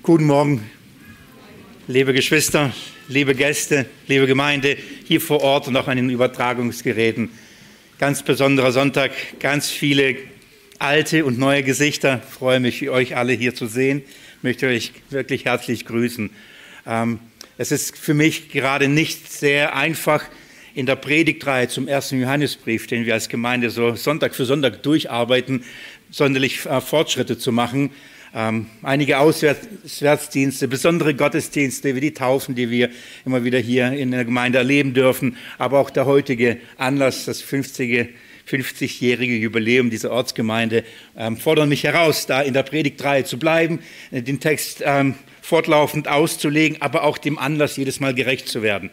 Guten Morgen, liebe Geschwister, liebe Gäste, liebe Gemeinde, hier vor Ort und auch an den Übertragungsgeräten. Ganz besonderer Sonntag, ganz viele alte und neue Gesichter. Ich freue mich, euch alle hier zu sehen. Ich möchte euch wirklich herzlich grüßen. Es ist für mich gerade nicht sehr einfach, in der Predigtreihe zum 1. Johannesbrief, den wir als Gemeinde so Sonntag für Sonntag durcharbeiten, sonderlich Fortschritte zu machen. Einige Auswärtsdienste, besondere Gottesdienste wie die Taufen, die wir immer wieder hier in der Gemeinde erleben dürfen, aber auch der heutige Anlass, das 50-jährige Jubiläum dieser Ortsgemeinde, fordern mich heraus, da in der Predigtreihe zu bleiben, den Text fortlaufend auszulegen, aber auch dem Anlass jedes Mal gerecht zu werden.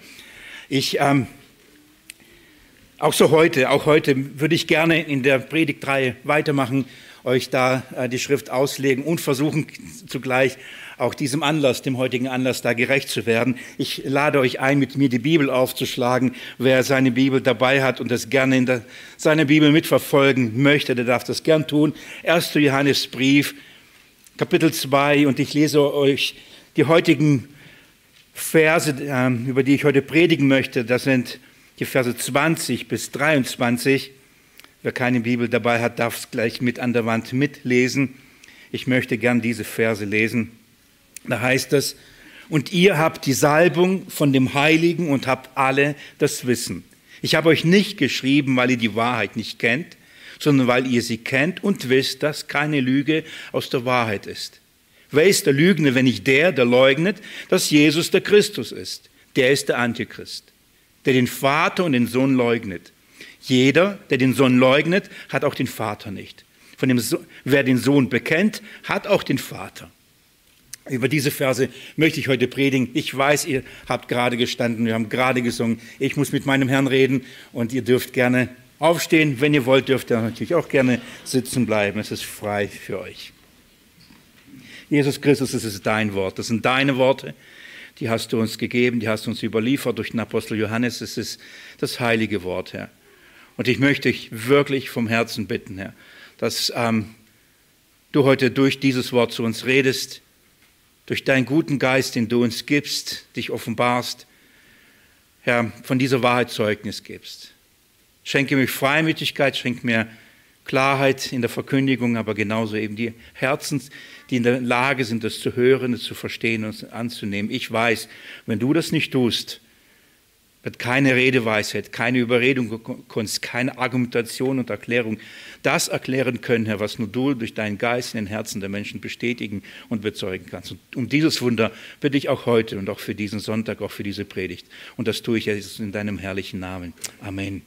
Auch heute würde ich gerne in der Predigtreihe weitermachen, euch da die Schrift auslegen und versuchen zugleich auch diesem Anlass, dem heutigen Anlass, da gerecht zu werden. Ich lade euch ein, mit mir die Bibel aufzuschlagen. Wer seine Bibel dabei hat und das gerne in seiner Bibel mitverfolgen möchte, der darf das gern tun. 1. Johannesbrief, Kapitel 2, und ich lese euch die heutigen Verse, über die ich heute predigen möchte. Das sind die Verse 20 bis 23. Wer keine Bibel dabei hat, darf es gleich mit an der Wand mitlesen. Ich möchte gern diese Verse lesen. Da heißt es: Und ihr habt die Salbung von dem Heiligen und habt alle das Wissen. Ich habe euch nicht geschrieben, weil ihr die Wahrheit nicht kennt, sondern weil ihr sie kennt und wisst, dass keine Lüge aus der Wahrheit ist. Wer ist der Lügner, wenn nicht der leugnet, dass Jesus der Christus ist? Der ist der Antichrist, der den Vater und den Sohn leugnet. Jeder, der den Sohn leugnet, hat auch den Vater nicht. Wer den Sohn bekennt, hat auch den Vater. Über diese Verse möchte ich heute predigen. Ich weiß, ihr habt gerade gestanden, wir haben gerade gesungen. Ich muss mit meinem Herrn reden und ihr dürft gerne aufstehen. Wenn ihr wollt, dürft ihr natürlich auch gerne sitzen bleiben. Es ist frei für euch. Jesus Christus, es ist dein Wort. Das sind deine Worte. Die hast du uns gegeben, die hast du uns überliefert durch den Apostel Johannes. Es ist das heilige Wort, Herr. Und ich möchte dich wirklich vom Herzen bitten, Herr, dass du heute durch dieses Wort zu uns redest, durch deinen guten Geist, den du uns gibst, dich offenbarst, Herr, von dieser Wahrheit Zeugnis gibst. Schenke mir Freimütigkeit, schenke mir Klarheit in der Verkündigung, aber genauso eben die Herzen, die in der Lage sind, das zu hören, das zu verstehen und anzunehmen. Ich weiß, wenn du das nicht tust, wird keine Redeweisheit, keine Überredungskunst, keine Argumentation und Erklärung das erklären können, Herr, was nur du durch deinen Geist in den Herzen der Menschen bestätigen und bezeugen kannst. Und um dieses Wunder bitte ich auch heute und auch für diesen Sonntag, auch für diese Predigt. Und das tue ich jetzt in deinem herrlichen Namen. Amen.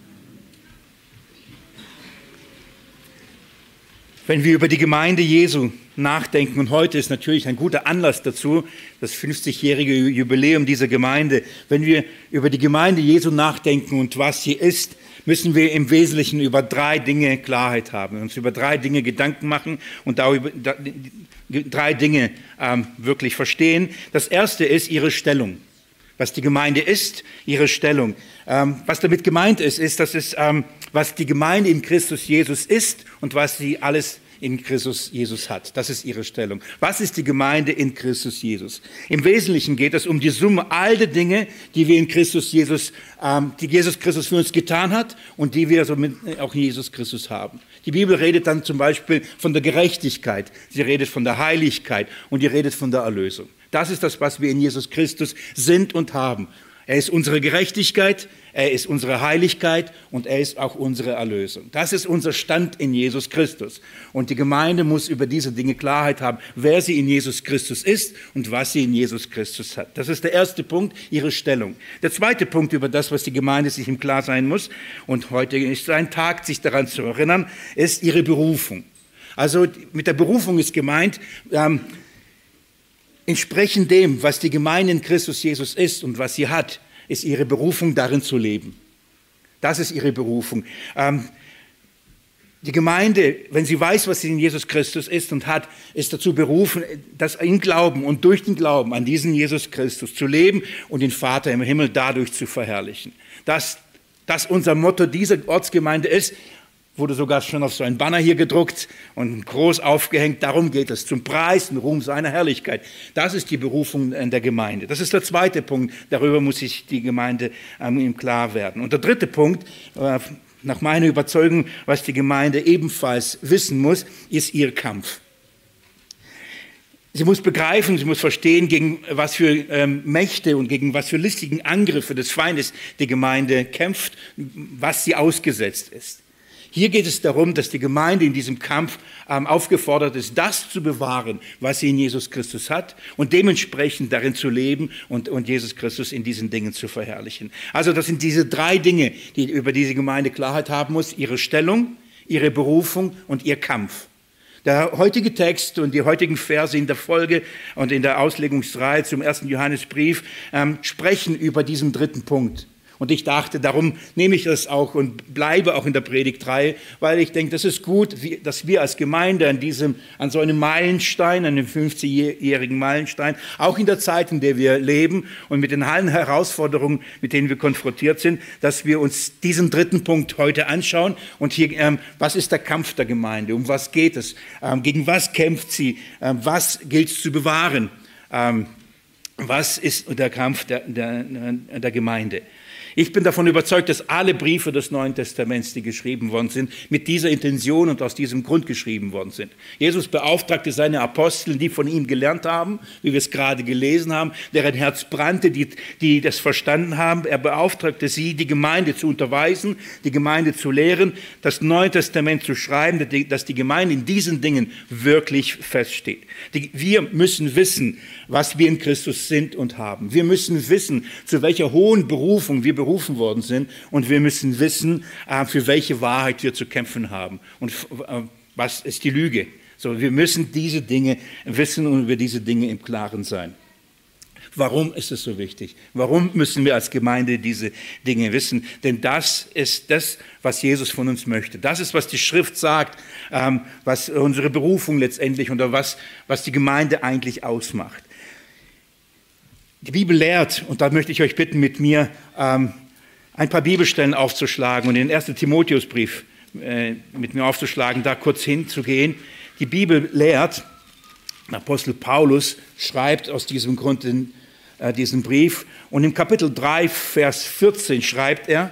Wenn wir über die Gemeinde Jesu nachdenken, und heute ist natürlich ein guter Anlass dazu, das 50-jährige Jubiläum dieser Gemeinde, wenn wir über die Gemeinde Jesu nachdenken und was sie ist, müssen wir im Wesentlichen über 3 Dinge Klarheit haben, uns über 3 Dinge Gedanken machen und darüber 3 Dinge wirklich verstehen. Das erste ist ihre Stellung. Was die Gemeinde ist, ihre Stellung. Was damit gemeint ist, dass es, was die Gemeinde in Christus Jesus ist und was sie alles in Christus Jesus hat. Das ist ihre Stellung. Was ist die Gemeinde in Christus Jesus? Im Wesentlichen geht es um die Summe all der Dinge, die wir in Christus Jesus, die Jesus Christus für uns getan hat und die wir somit auch in Jesus Christus haben. Die Bibel redet dann zum Beispiel von der Gerechtigkeit, sie redet von der Heiligkeit und die redet von der Erlösung. Das ist das, was wir in Jesus Christus sind und haben. Er ist unsere Gerechtigkeit, er ist unsere Heiligkeit und er ist auch unsere Erlösung. Das ist unser Stand in Jesus Christus. Und die Gemeinde muss über diese Dinge Klarheit haben, wer sie in Jesus Christus ist und was sie in Jesus Christus hat. Das ist der erste Punkt, ihre Stellung. Der zweite Punkt über das, was die Gemeinde sich im Klar sein muss, und heute ist ein Tag, sich daran zu erinnern, ist ihre Berufung. Also mit der Berufung ist gemeint, entsprechend dem, was die Gemeinde in Christus Jesus ist und was sie hat, ist ihre Berufung, darin zu leben. Das ist ihre Berufung. Die Gemeinde, wenn sie weiß, was sie in Jesus Christus ist und hat, ist dazu berufen, das im Glauben und durch den Glauben an diesen Jesus Christus zu leben und den Vater im Himmel dadurch zu verherrlichen. Dass unser Motto dieser Ortsgemeinde ist, wurde sogar schon auf so ein Banner hier gedruckt und groß aufgehängt. Darum geht es, zum Preis und Ruhm seiner Herrlichkeit. Das ist die Berufung der Gemeinde. Das ist der zweite Punkt. Darüber muss sich die Gemeinde im Klar werden. Und der dritte Punkt, nach meiner Überzeugung, was die Gemeinde ebenfalls wissen muss, ist ihr Kampf. Sie muss begreifen, sie muss verstehen, gegen was für Mächte und gegen was für listigen Angriffe des Feindes die Gemeinde kämpft, was sie ausgesetzt ist. Hier geht es darum, dass die Gemeinde in diesem Kampf aufgefordert ist, das zu bewahren, was sie in Jesus Christus hat und dementsprechend darin zu leben und Jesus Christus in diesen Dingen zu verherrlichen. Also das sind diese drei Dinge, über die die Gemeinde Klarheit haben muss: ihre Stellung, ihre Berufung und ihr Kampf. Der heutige Text und die heutigen Verse in der Folge und in der Auslegungsreihe zum 1. Johannesbrief sprechen über diesen dritten Punkt. Und ich dachte, darum nehme ich das auch und bleibe auch in der Predigtreihe, weil ich denke, das ist gut, dass wir als Gemeinde an so einem Meilenstein, einem 50-jährigen Meilenstein, auch in der Zeit, in der wir leben und mit den allen Herausforderungen, mit denen wir konfrontiert sind, dass wir uns diesen dritten Punkt heute anschauen. Und hier, was ist der Kampf der Gemeinde? Um was geht es? Gegen was kämpft sie? Was gilt es zu bewahren? Was ist der Kampf der Gemeinde? Ich bin davon überzeugt, dass alle Briefe des Neuen Testaments, die geschrieben worden sind, mit dieser Intention und aus diesem Grund geschrieben worden sind. Jesus beauftragte seine Apostel, die von ihm gelernt haben, wie wir es gerade gelesen haben, deren Herz brannte, die das verstanden haben. Er beauftragte sie, die Gemeinde zu unterweisen, die Gemeinde zu lehren, das Neue Testament zu schreiben, dass die Gemeinde in diesen Dingen wirklich feststeht. Wir müssen wissen, was wir in Christus sind und haben. Wir müssen wissen, zu welcher hohen Berufung wir berufen worden sind, und wir müssen wissen, für welche Wahrheit wir zu kämpfen haben und was ist die Lüge. So, wir müssen diese Dinge wissen und über diese Dinge im Klaren sein. Warum ist es so wichtig? Warum müssen wir als Gemeinde diese Dinge wissen? Denn das ist das, was Jesus von uns möchte. Das ist, was die Schrift sagt, was unsere Berufung letztendlich oder was die Gemeinde eigentlich ausmacht. Die Bibel lehrt, und da möchte ich euch bitten, mit mir ein paar Bibelstellen aufzuschlagen und den 1. Timotheusbrief mit mir aufzuschlagen, da kurz hinzugehen. Die Bibel lehrt, der Apostel Paulus schreibt aus diesem Grund diesen Brief, und im Kapitel 3, Vers 14 schreibt er,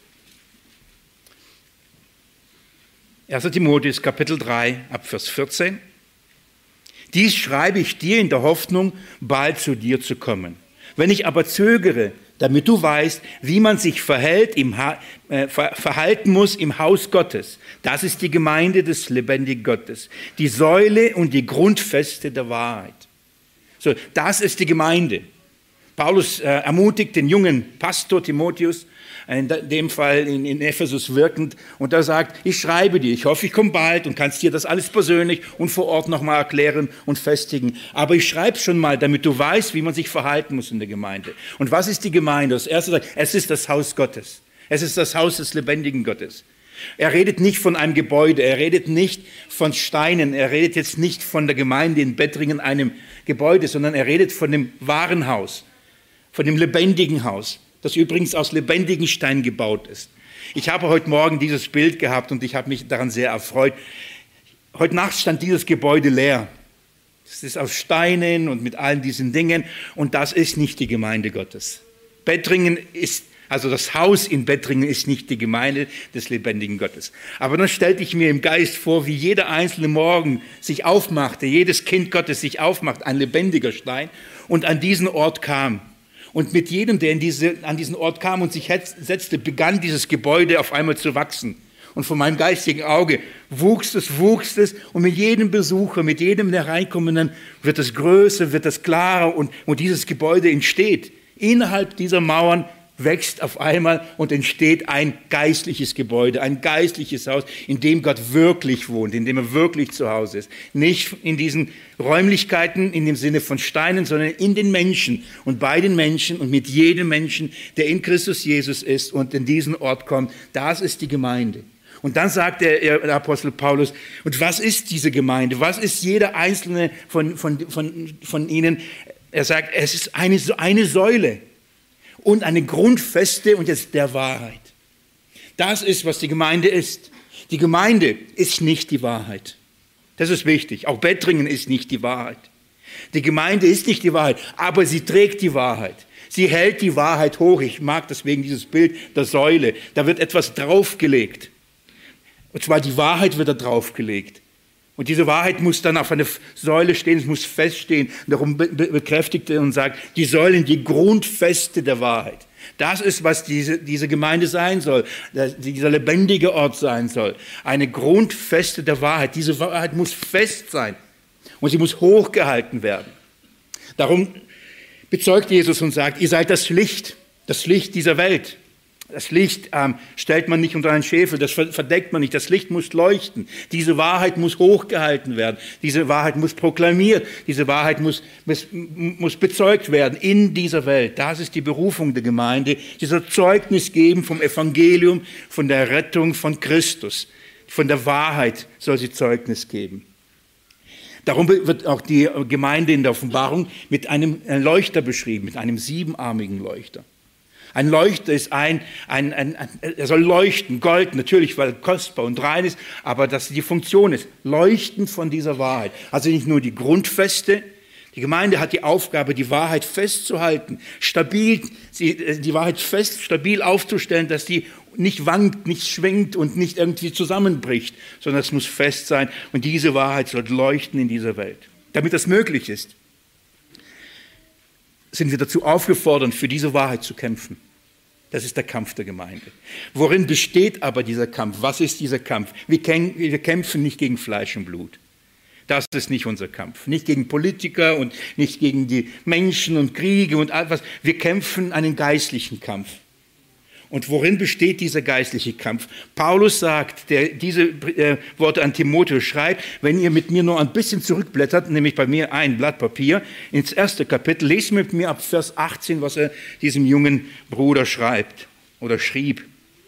1. Timotheus, Kapitel 3, ab Vers 14, dies schreibe ich dir in der Hoffnung, bald zu dir zu kommen. Wenn ich aber zögere, damit du weißt, wie man sich verhalten muss im Haus Gottes. Das ist die Gemeinde des lebendigen Gottes, die Säule und die Grundfeste der Wahrheit. So, das ist die Gemeinde. Paulus ermutigt den jungen Pastor Timotheus, in dem Fall in Ephesus wirkend, und er sagt, ich schreibe dir, ich hoffe, ich komme bald und kannst dir das alles persönlich und vor Ort nochmal erklären und festigen. Aber ich schreibe schon mal, damit du weißt, wie man sich verhalten muss in der Gemeinde. Und was ist die Gemeinde? Das erste sagt, es ist das Haus Gottes. Es ist das Haus des lebendigen Gottes. Er redet nicht von einem Gebäude, er redet nicht von Steinen, er redet jetzt nicht von der Gemeinde in Bettringen, einem Gebäude, sondern er redet von dem wahren Haus, von dem lebendigen Haus, das übrigens aus lebendigen Steinen gebaut ist. Ich habe heute Morgen dieses Bild gehabt und ich habe mich daran sehr erfreut. Heute Nacht stand dieses Gebäude leer. Es ist aus Steinen und mit allen diesen Dingen, und das ist nicht die Gemeinde Gottes. Bettringen ist, also das Haus in Bettringen ist nicht die Gemeinde des lebendigen Gottes. Aber dann stellte ich mir im Geist vor, wie jeder einzelne Morgen sich aufmachte, jedes Kind Gottes sich aufmacht, ein lebendiger Stein, und an diesen Ort kam. Und mit jedem, der an diesen Ort kam und sich setzte, begann dieses Gebäude auf einmal zu wachsen. Und von meinem geistigen Auge wuchs es, und mit jedem Besucher, mit jedem Hereinkommenden wird es größer, wird es klarer, und dieses Gebäude entsteht. Innerhalb dieser Mauern wächst auf einmal und entsteht ein geistliches Gebäude, ein geistliches Haus, in dem Gott wirklich wohnt, in dem er wirklich zu Hause ist. Nicht in diesen Räumlichkeiten in dem Sinne von Steinen, sondern in den Menschen und bei den Menschen und mit jedem Menschen, der in Christus Jesus ist und in diesen Ort kommt. Das ist die Gemeinde. Und dann sagt der Apostel Paulus, und was ist diese Gemeinde? Was ist jeder einzelne von ihnen? Er sagt, es ist eine Säule und eine Grundfeste und jetzt der Wahrheit. Das ist, was die Gemeinde ist. Die Gemeinde ist nicht die Wahrheit. Das ist wichtig. Auch Bettringen ist nicht die Wahrheit. Die Gemeinde ist nicht die Wahrheit, aber sie trägt die Wahrheit. Sie hält die Wahrheit hoch. Ich mag deswegen dieses Bild der Säule. Da wird etwas draufgelegt. Und zwar die Wahrheit wird da draufgelegt. Und diese Wahrheit muss dann auf einer Säule stehen, es muss feststehen. Und darum bekräftigt er und sagt, die Säulen, die Grundfeste der Wahrheit. Das ist, was diese Gemeinde sein soll, dieser lebendige Ort sein soll. Eine Grundfeste der Wahrheit. Diese Wahrheit muss fest sein und sie muss hochgehalten werden. Darum bezeugt Jesus und sagt, ihr seid das Licht dieser Welt. Das Licht stellt man nicht unter einen Scheffel, das verdeckt man nicht. Das Licht muss leuchten. Diese Wahrheit muss hochgehalten werden. Diese Wahrheit muss proklamiert. Diese Wahrheit muss bezeugt werden in dieser Welt. Das ist die Berufung der Gemeinde. Dieser Zeugnis geben vom Evangelium, von der Rettung von Christus. Von der Wahrheit soll sie Zeugnis geben. Darum wird auch die Gemeinde in der Offenbarung mit einem Leuchter beschrieben, mit einem siebenarmigen Leuchter. Ein Leuchter ist er soll leuchten, Gold natürlich, weil kostbar und rein ist, aber dass die Funktion ist, leuchten von dieser Wahrheit. Also nicht nur die Grundfeste, die Gemeinde hat die Aufgabe, die Wahrheit festzuhalten, die Wahrheit stabil aufzustellen, dass die nicht wankt, nicht schwingt und nicht irgendwie zusammenbricht, sondern es muss fest sein und diese Wahrheit soll leuchten in dieser Welt. Damit das möglich ist, sind wir dazu aufgefordert, für diese Wahrheit zu kämpfen. Das ist der Kampf der Gemeinde. Worin besteht aber dieser Kampf? Was ist dieser Kampf? Wir kämpfen nicht gegen Fleisch und Blut. Das ist nicht unser Kampf. Nicht gegen Politiker und nicht gegen die Menschen und Kriege und all was. Wir kämpfen einen geistlichen Kampf. Und worin besteht dieser geistliche Kampf? Paulus sagt, der diese Worte an Timotheus schreibt, wenn ihr mit mir nur ein bisschen zurückblättert, nämlich bei mir ein Blatt Papier, ins 1. Kapitel, lest mit mir ab Vers 18, was er diesem jungen Bruder schreibt oder schrieb.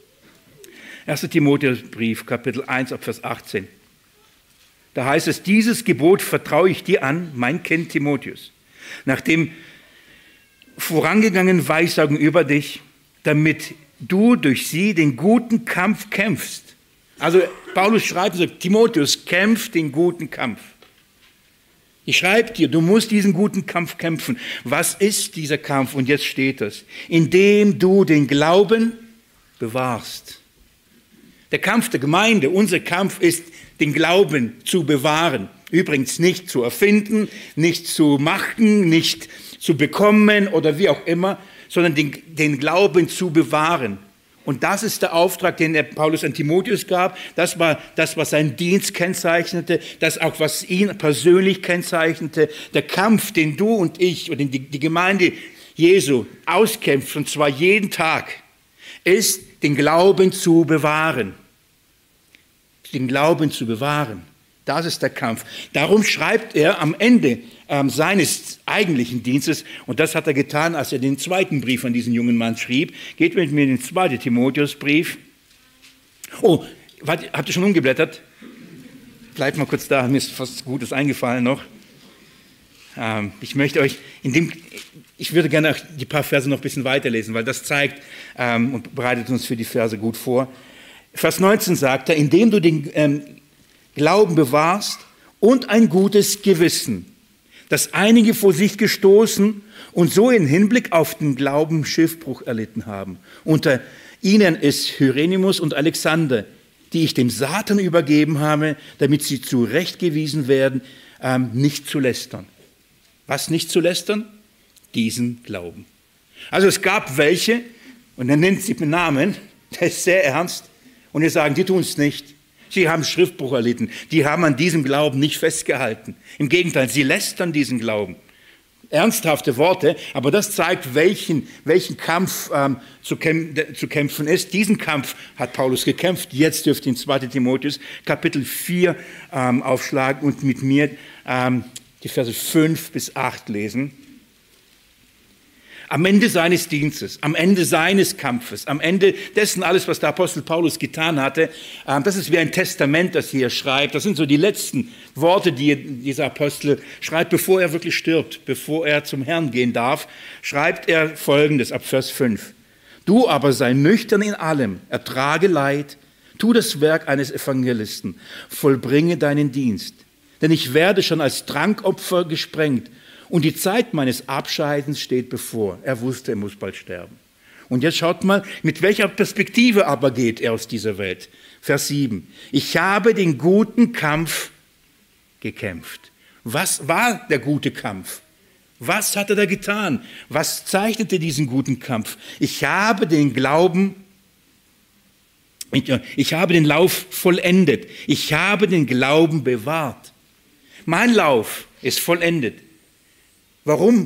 1. Timotheusbrief, Kapitel 1, ab Vers 18. Da heißt es, dieses Gebot vertraue ich dir an, mein Kind Timotheus, nach dem vorangegangenen Weissagen über dich, damit du durch sie den guten Kampf kämpfst. Also Paulus schreibt und sagt, Timotheus, kämpf den guten Kampf. Ich schreibe dir, du musst diesen guten Kampf kämpfen. Was ist dieser Kampf? Und jetzt steht es, indem du den Glauben bewahrst. Der Kampf der Gemeinde, unser Kampf ist, den Glauben zu bewahren. Übrigens nicht zu erfinden, nicht zu machen, nicht zu bekommen oder wie auch immer, sondern den Glauben zu bewahren. Und das ist der Auftrag, den der Paulus an Timotheus gab. Das war das, was seinen Dienst kennzeichnete, das auch, was ihn persönlich kennzeichnete. Der Kampf, den du und ich oder die Gemeinde Jesu auskämpft, und zwar jeden Tag, ist, den Glauben zu bewahren. Den Glauben zu bewahren. Das ist der Kampf. Darum schreibt er am Ende seines eigentlichen Dienstes, und das hat er getan, als er den zweiten Brief an diesen jungen Mann schrieb. Geht mit mir in den 2. Timotheusbrief. Oh, habt ihr schon umgeblättert? Bleibt mal kurz da, mir ist was Gutes eingefallen noch. Ich möchte euch, ich würde gerne die paar Verse noch ein bisschen weiterlesen, weil das zeigt und bereitet uns für die Verse gut vor. Vers 19 sagt er, indem du den Glauben bewahrst und ein gutes Gewissen, dass einige vor sich gestoßen und so in Hinblick auf den Glauben Schiffbruch erlitten haben. Unter ihnen ist Hieronymus und Alexander, die ich dem Satan übergeben habe, damit sie zurechtgewiesen werden, nicht zu lästern. Was nicht zu lästern? Diesen Glauben. Also es gab welche, und er nennt sie mit Namen, der ist sehr ernst, und wir sagen, die tun es nicht. Sie haben Schriftbruch erlitten. Die haben an diesem Glauben nicht festgehalten. Im Gegenteil, sie lästern diesen Glauben. Ernsthafte Worte, aber das zeigt, welchen Kampf zu kämpfen ist. Diesen Kampf hat Paulus gekämpft. Jetzt dürft ihr in 2. Timotheus Kapitel 4 aufschlagen und mit mir die Verse 5 bis 8 lesen. Am Ende seines Dienstes, am Ende seines Kampfes, am Ende dessen alles, was der Apostel Paulus getan hatte, das ist wie ein Testament, das hier schreibt. Das sind so die letzten Worte, die dieser Apostel schreibt, bevor er wirklich stirbt, bevor er zum Herrn gehen darf, schreibt er Folgendes ab Vers 5. Du aber sei nüchtern in allem, ertrage Leid, Tu das Werk eines Evangelisten, vollbringe deinen Dienst. Denn ich werde schon als Trankopfer gesprengt und die Zeit meines Abscheidens steht bevor. Er wusste, er muss bald sterben. Und jetzt schaut mal, mit welcher Perspektive aber geht er aus dieser Welt. Vers 7. Ich habe den guten Kampf gekämpft. Was war der gute Kampf? Was hat er da getan? Was zeichnete diesen guten Kampf? Ich habe den Lauf vollendet. Ich habe den Glauben bewahrt. Mein Lauf ist vollendet. Warum?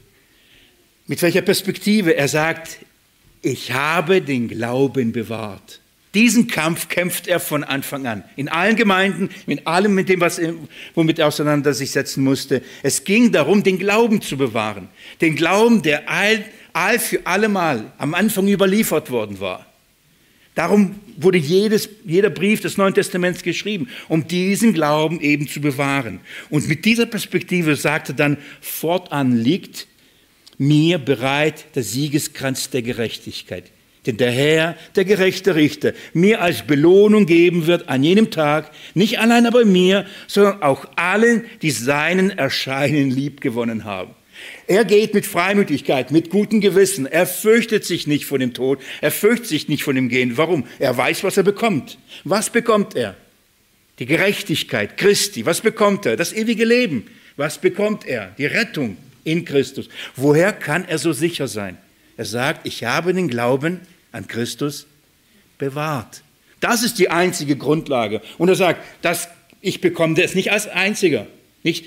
Mit welcher Perspektive? Er sagt, ich habe den Glauben bewahrt. Diesen Kampf kämpft er von Anfang an. In allen Gemeinden, mit allem, mit dem, womit er auseinander sich setzen musste. Es ging darum, den Glauben zu bewahren. Den Glauben, der all für allemal am Anfang überliefert worden war. Darum wurde jeder Brief des Neuen Testaments geschrieben, um diesen Glauben eben zu bewahren. Und mit dieser Perspektive sagte dann, fortan liegt mir bereit der Siegeskranz der Gerechtigkeit, den der Herr, der gerechte Richter, mir als Belohnung geben wird an jenem Tag, nicht allein aber mir, sondern auch allen, die seinen Erscheinen liebgewonnen haben. Er geht mit Freimütigkeit, mit gutem Gewissen. Er fürchtet sich nicht vor dem Tod. Er fürchtet sich nicht vor dem Gehen. Warum? Er weiß, was er bekommt. Was bekommt er? Die Gerechtigkeit Christi. Was bekommt er? Das ewige Leben. Was bekommt er? Die Rettung in Christus. Woher kann er so sicher sein? Er sagt, ich habe den Glauben an Christus bewahrt. Das ist die einzige Grundlage. Und er sagt, ich bekomme das nicht als Einziger. Nicht,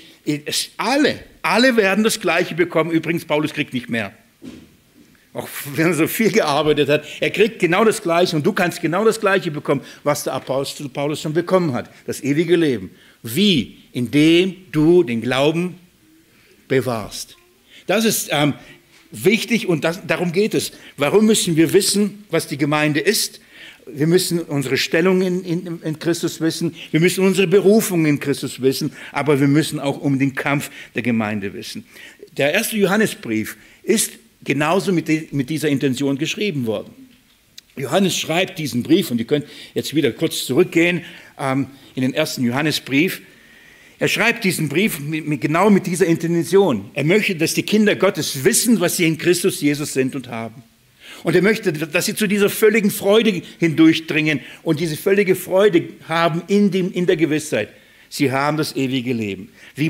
alle werden das Gleiche bekommen. Übrigens, Paulus kriegt nicht mehr. Auch wenn er so viel gearbeitet hat, er kriegt genau das Gleiche und du kannst genau das Gleiche bekommen, was der Apostel Paulus schon bekommen hat. Das ewige Leben. Wie? Indem du den Glauben bewahrst. Das ist wichtig und darum geht es. Warum müssen wir wissen, was die Gemeinde ist? Wir müssen unsere Stellung in Christus wissen. Wir müssen unsere Berufung in Christus wissen. Aber wir müssen auch um den Kampf der Gemeinde wissen. Der erste Johannesbrief ist genauso mit dieser Intention geschrieben worden. Johannes schreibt diesen Brief, und ihr könnt jetzt wieder kurz zurückgehen in den ersten Johannesbrief. Er schreibt diesen Brief genau mit dieser Intention. Er möchte, dass die Kinder Gottes wissen, was sie in Christus Jesus sind und haben. Und er möchte, dass sie zu dieser völligen Freude hindurchdringen und diese völlige Freude haben in der Gewissheit. Sie haben das ewige Leben.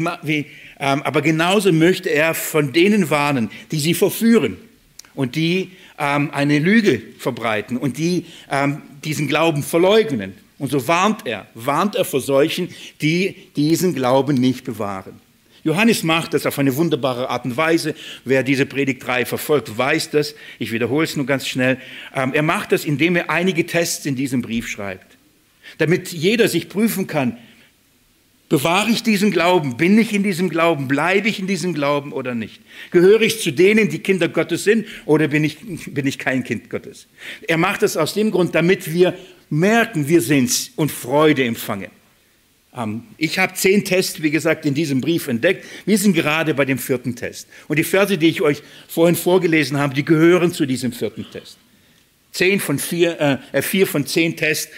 Aber genauso möchte er von denen warnen, die sie verführen und die eine Lüge verbreiten und die diesen Glauben verleugnen. Und so warnt er vor solchen, die diesen Glauben nicht bewahren. Johannes macht das auf eine wunderbare Art und Weise. Wer diese Predigtreihe verfolgt, weiß das. Ich wiederhole es nur ganz schnell. Er macht das, indem er einige Tests in diesem Brief schreibt. Damit jeder sich prüfen kann, bewahre ich diesen Glauben? Bin ich in diesem Glauben? Bleibe ich in diesem Glauben oder nicht? Gehöre ich zu denen, die Kinder Gottes sind, oder bin ich kein Kind Gottes? Er macht das aus dem Grund, damit wir merken, wir sind's und Freude empfangen. Ich habe 10 Tests, wie gesagt, in diesem Brief entdeckt. Wir sind gerade bei dem 4. Test. Und die Verse, die ich euch vorhin vorgelesen habe, die gehören zu diesem 4. Test. 4 von 10 Tests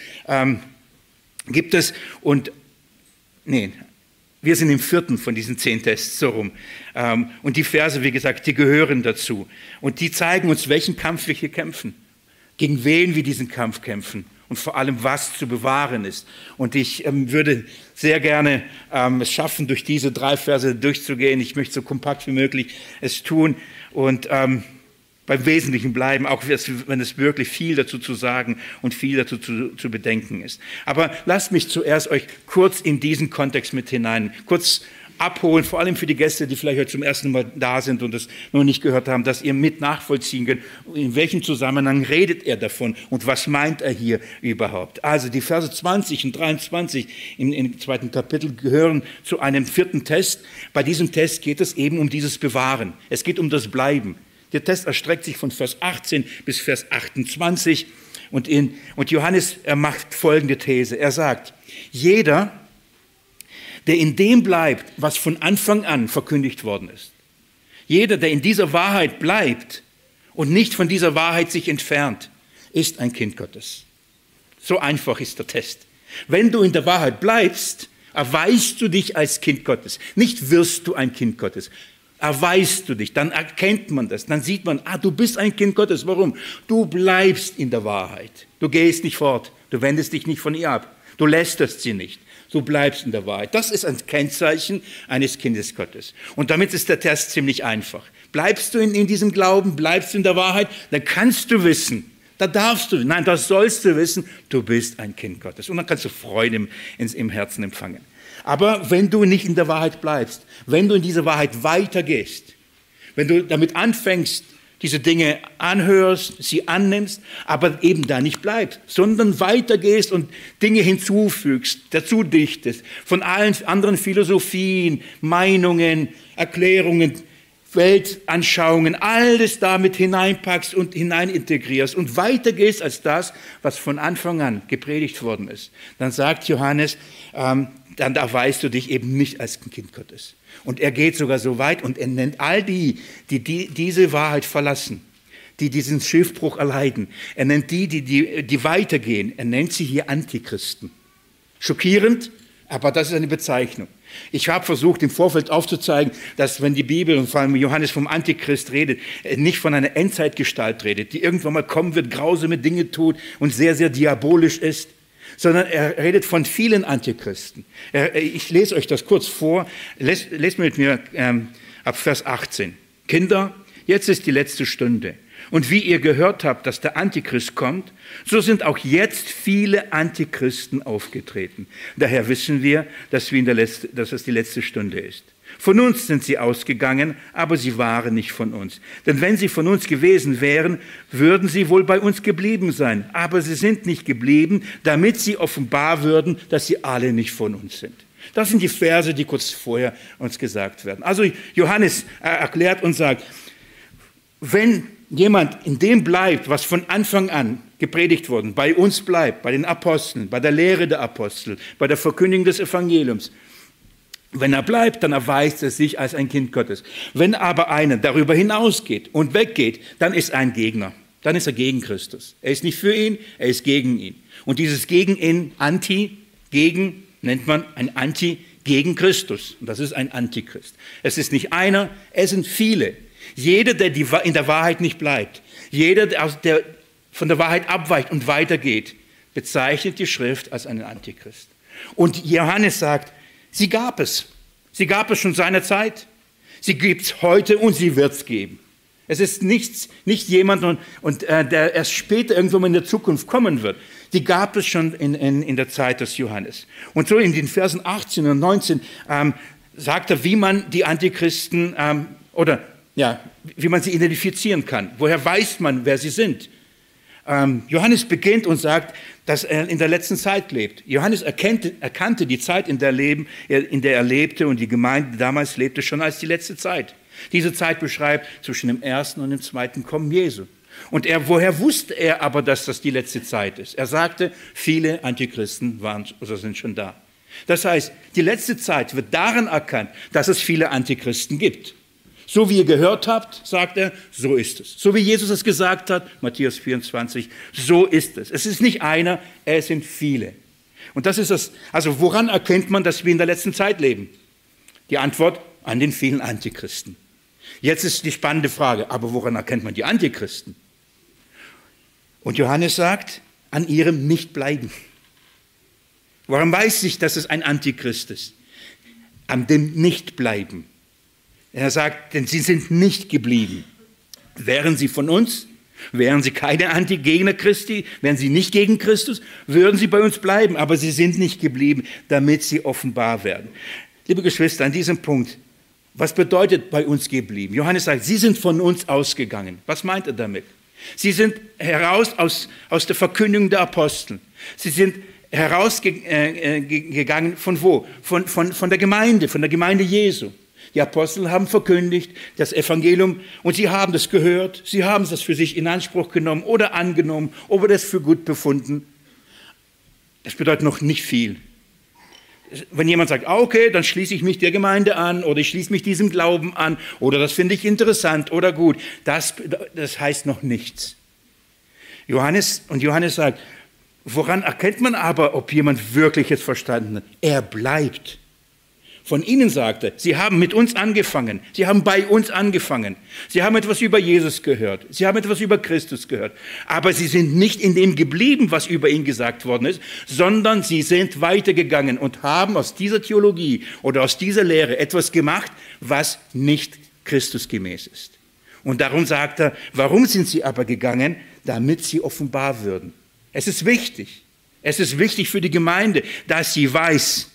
gibt es. Wir sind im 4. von diesen 10 Tests, so rum. Und die Verse, wie gesagt, die gehören dazu. Und die zeigen uns, welchen Kampf wir hier kämpfen. Gegen wen wir diesen Kampf kämpfen. Und vor allem, was zu bewahren ist. Und ich würde sehr gerne es schaffen, durch diese 3 Verse durchzugehen. Ich möchte so kompakt wie möglich es tun und beim Wesentlichen bleiben, auch wenn es wirklich viel dazu zu sagen und viel dazu zu bedenken ist. Aber lasst mich zuerst euch kurz in diesen Kontext mit hinein, kurz abholen, vor allem für die Gäste, die vielleicht heute zum ersten Mal da sind und das noch nicht gehört haben, dass ihr mit nachvollziehen könnt, in welchem Zusammenhang redet er davon und was meint er hier überhaupt. Also die Verse 20 und 23 im 2. Kapitel gehören zu einem 4. Test. Bei diesem Test geht es eben um dieses Bewahren. Es geht um das Bleiben. Der Test erstreckt sich von Vers 18 bis Vers 28 und Johannes macht folgende These. Er sagt, jeder, der in dem bleibt, was von Anfang an verkündigt worden ist. Jeder, der in dieser Wahrheit bleibt und nicht von dieser Wahrheit sich entfernt, ist ein Kind Gottes. So einfach ist der Test. Wenn du in der Wahrheit bleibst, erweist du dich als Kind Gottes. Nicht wirst du ein Kind Gottes. Erweist du dich, dann erkennt man das, dann sieht man, du bist ein Kind Gottes. Warum? Du bleibst in der Wahrheit. Du gehst nicht fort, du wendest dich nicht von ihr ab, du lästerst sie nicht. Du bleibst in der Wahrheit. Das ist ein Kennzeichen eines Kindes Gottes. Und damit ist der Test ziemlich einfach. Bleibst du in diesem Glauben, bleibst du in der Wahrheit, dann kannst du wissen, da darfst du, nein, das sollst du wissen, du bist ein Kind Gottes. Und dann kannst du Freude im Herzen empfangen. Aber wenn du nicht in der Wahrheit bleibst, wenn du in dieser Wahrheit weitergehst, wenn du damit anfängst, diese Dinge anhörst, sie annimmst, aber eben da nicht bleibst, sondern weitergehst und Dinge hinzufügst, dazu dichtest, von allen anderen Philosophien, Meinungen, Erklärungen, Weltanschauungen, alles damit hineinpackst und hineinintegrierst und weitergehst als das, was von Anfang an gepredigt worden ist, dann sagt Johannes, dann erweist du dich eben nicht als ein Kind Gottes. Und er geht sogar so weit und er nennt all die diese Wahrheit verlassen, die diesen Schiffbruch erleiden. Er nennt die weitergehen. Er nennt sie hier Antichristen. Schockierend, aber das ist eine Bezeichnung. Ich habe versucht, im Vorfeld aufzuzeigen, dass wenn die Bibel und vor allem Johannes vom Antichrist redet, nicht von einer Endzeitgestalt redet, die irgendwann mal kommen wird, grausame Dinge tut und sehr, sehr diabolisch ist, sondern er redet von vielen Antichristen. Ich lese euch das kurz vor. Lest mit mir ab Vers 18. Kinder, jetzt ist die letzte Stunde. Und wie ihr gehört habt, dass der Antichrist kommt, so sind auch jetzt viele Antichristen aufgetreten. Daher wissen wir, dass es die letzte Stunde ist. Von uns sind sie ausgegangen, aber sie waren nicht von uns. Denn wenn sie von uns gewesen wären, würden sie wohl bei uns geblieben sein. Aber sie sind nicht geblieben, damit sie offenbar würden, dass sie alle nicht von uns sind. Das sind die Verse, die kurz vorher uns gesagt werden. Also Johannes erklärt und sagt, wenn jemand in dem bleibt, was von Anfang an gepredigt worden, bei uns bleibt, bei den Aposteln, bei der Lehre der Apostel, bei der Verkündigung des Evangeliums, wenn er bleibt, dann erweist er sich als ein Kind Gottes. Wenn aber einer darüber hinausgeht und weggeht, dann ist er ein Gegner. Dann ist er gegen Christus. Er ist nicht für ihn, er ist gegen ihn. Und dieses gegen ihn, gegen, nennt man ein Anti gegen Christus. Und das ist ein Antichrist. Es ist nicht einer, es sind viele. Jeder, der in der Wahrheit nicht bleibt, jeder, der von der Wahrheit abweicht und weitergeht, bezeichnet die Schrift als einen Antichrist. Und Johannes sagt, sie gab es. Sie gab es schon seinerzeit. Sie gibt es heute und sie wird es geben. Es ist nicht jemand, der erst später irgendwann mal in der Zukunft kommen wird. Die gab es schon in der Zeit des Johannes. Und so in den Versen 18 und 19 sagt er, wie man die Antichristen wie man sie identifizieren kann. Woher weiß man, wer sie sind? Johannes beginnt und sagt, dass er in der letzten Zeit lebt. Johannes erkannte die Zeit, in der er lebte und die Gemeinde damals lebte, schon als die letzte Zeit. Diese Zeit beschreibt zwischen dem ersten und dem zweiten Kommen Jesu. Und woher wusste er aber, dass das die letzte Zeit ist? Er sagte, viele Antichristen sind schon da. Das heißt, die letzte Zeit wird daran erkannt, dass es viele Antichristen gibt. So wie ihr gehört habt, sagt er, so ist es. So wie Jesus es gesagt hat, Matthäus 24, so ist es. Es ist nicht einer, es sind viele. Und das ist das, also woran erkennt man, dass wir in der letzten Zeit leben? Die Antwort, an den vielen Antichristen. Jetzt ist die spannende Frage, aber woran erkennt man die Antichristen? Und Johannes sagt, an ihrem Nichtbleiben. Woran weiß ich, dass es ein Antichrist ist? An dem Nichtbleiben. Er sagt, denn sie sind nicht geblieben. Wären sie von uns, wären sie keine Antigegner Christi, wären sie nicht gegen Christus, würden sie bei uns bleiben. Aber sie sind nicht geblieben, damit sie offenbar werden. Liebe Geschwister, an diesem Punkt, was bedeutet bei uns geblieben? Johannes sagt, sie sind von uns ausgegangen. Was meint er damit? Sie sind heraus aus der Verkündigung der Apostel. Sie sind herausgegangen von wo? Von der Gemeinde Jesu. Die Apostel haben verkündigt das Evangelium und sie haben das gehört, sie haben das für sich in Anspruch genommen oder angenommen oder das für gut befunden. Das bedeutet noch nicht viel. Wenn jemand sagt, okay, dann schließe ich mich der Gemeinde an oder ich schließe mich diesem Glauben an oder das finde ich interessant oder gut, das heißt noch nichts. Johannes sagt, Woran erkennt man aber, ob jemand wirklich es verstanden hat? Er bleibt. Von ihnen sagt er, sie haben mit uns angefangen, sie haben bei uns angefangen, sie haben etwas über Jesus gehört, sie haben etwas über Christus gehört, aber sie sind nicht in dem geblieben, was über ihn gesagt worden ist, sondern sie sind weitergegangen und haben aus dieser Theologie oder aus dieser Lehre etwas gemacht, was nicht Christusgemäß ist. Und darum sagt er, warum sind sie aber gegangen? Damit sie offenbar würden. Es ist wichtig für die Gemeinde, dass sie weiß,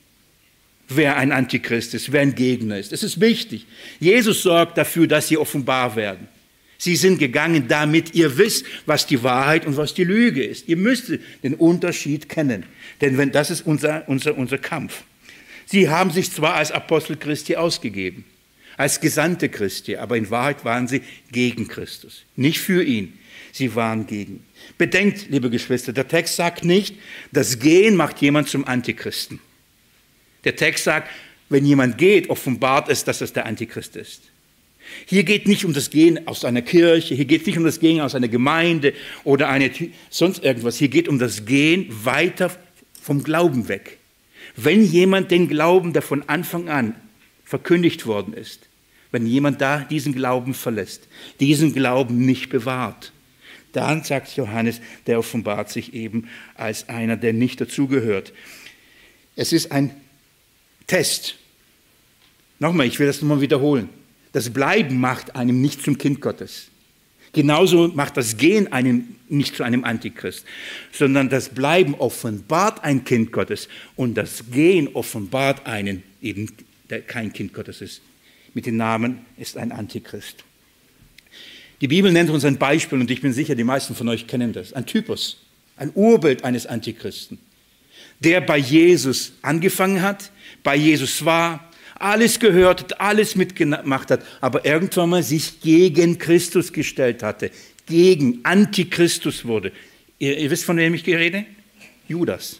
wer ein Antichrist ist, wer ein Gegner ist. Es ist wichtig. Jesus sorgt dafür, dass sie offenbar werden. Sie sind gegangen, damit ihr wisst, was die Wahrheit und was die Lüge ist. Ihr müsst den Unterschied kennen, denn das ist unser Kampf. Sie haben sich zwar als Apostel Christi ausgegeben, als Gesandte Christi, aber in Wahrheit waren sie gegen Christus, nicht für ihn. Sie waren gegen. Bedenkt, liebe Geschwister, der Text sagt nicht, das Gehen macht jemand zum Antichristen. Der Text sagt, wenn jemand geht, offenbart es, dass es der Antichrist ist. Hier geht nicht um das Gehen aus einer Kirche, hier geht nicht um das Gehen aus einer Gemeinde oder sonst irgendwas. Hier geht um das Gehen weiter vom Glauben weg. Wenn jemand den Glauben, der von Anfang an verkündigt worden ist, wenn jemand da diesen Glauben verlässt, diesen Glauben nicht bewahrt, dann, sagt Johannes, der offenbart sich eben als einer, der nicht dazugehört. Es ist ein Test. Nochmal, ich will das nochmal wiederholen. Das Bleiben macht einem nicht zum Kind Gottes. Genauso macht das Gehen einen nicht zu einem Antichrist, sondern das Bleiben offenbart ein Kind Gottes und das Gehen offenbart einen, eben, der kein Kind Gottes ist. Mit dem Namen ist ein Antichrist. Die Bibel nennt uns ein Beispiel und ich bin sicher, die meisten von euch kennen das. Ein Typus, ein Urbild eines Antichristen, der bei Jesus angefangen hat, bei Jesus war, alles gehört hat, alles mitgemacht hat, aber irgendwann mal sich gegen Christus gestellt hatte, gegen Antichristus wurde. Ihr wisst, von wem ich rede? Judas.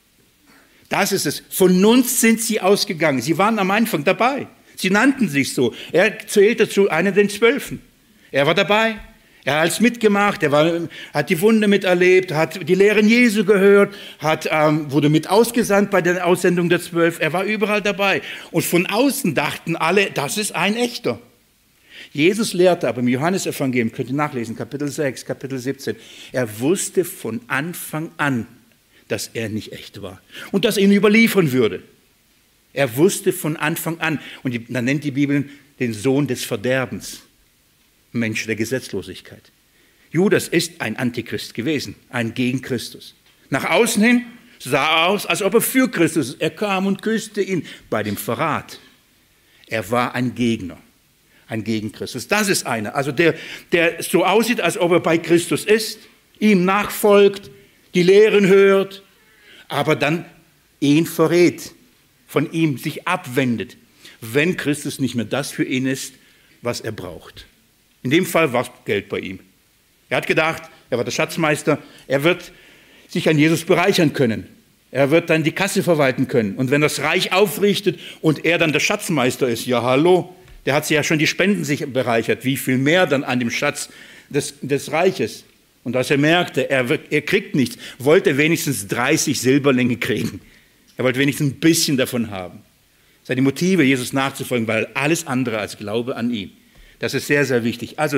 Das ist es. Von uns sind sie ausgegangen. Sie waren am Anfang dabei. Sie nannten sich so. Er zählte zu einer den 12. Er war dabei. Er hat alles mitgemacht, hat die Wunder miterlebt, hat die Lehren Jesu gehört, wurde mit ausgesandt bei der Aussendung der 12. Er war überall dabei. Und von außen dachten alle, das ist ein Echter. Jesus lehrte aber im Johannesevangelium, könnt ihr nachlesen, Kapitel 6, Kapitel 17, er wusste von Anfang an, dass er nicht echt war und dass er ihn überliefern würde. Er wusste von Anfang an, und dann nennt die Bibel den Sohn des Verderbens. Mensch der Gesetzlosigkeit. Judas ist ein Antichrist gewesen, ein gegen Christus. Nach außen hin sah er aus, als ob er für Christus ist. Er kam und küsste ihn bei dem Verrat. Er war ein Gegner, ein gegen Christus. Das ist einer, also der so aussieht, als ob er bei Christus ist, ihm nachfolgt, die Lehren hört, aber dann ihn verrät, von ihm sich abwendet, wenn Christus nicht mehr das für ihn ist, was er braucht. In dem Fall war Geld bei ihm. Er hat gedacht, er war der Schatzmeister, er wird sich an Jesus bereichern können. Er wird dann die Kasse verwalten können. Und wenn das Reich aufrichtet und er dann der Schatzmeister ist, ja hallo, der hat sich ja schon die Spenden sich bereichert. Wie viel mehr dann an dem Schatz des Reiches? Und als er merkte, er kriegt nichts, wollte er wenigstens 30 Silberlinge kriegen. Er wollte wenigstens ein bisschen davon haben. Seine Motive, Jesus nachzufolgen, weil alles andere als Glaube an ihn. Das ist sehr, sehr wichtig. Also,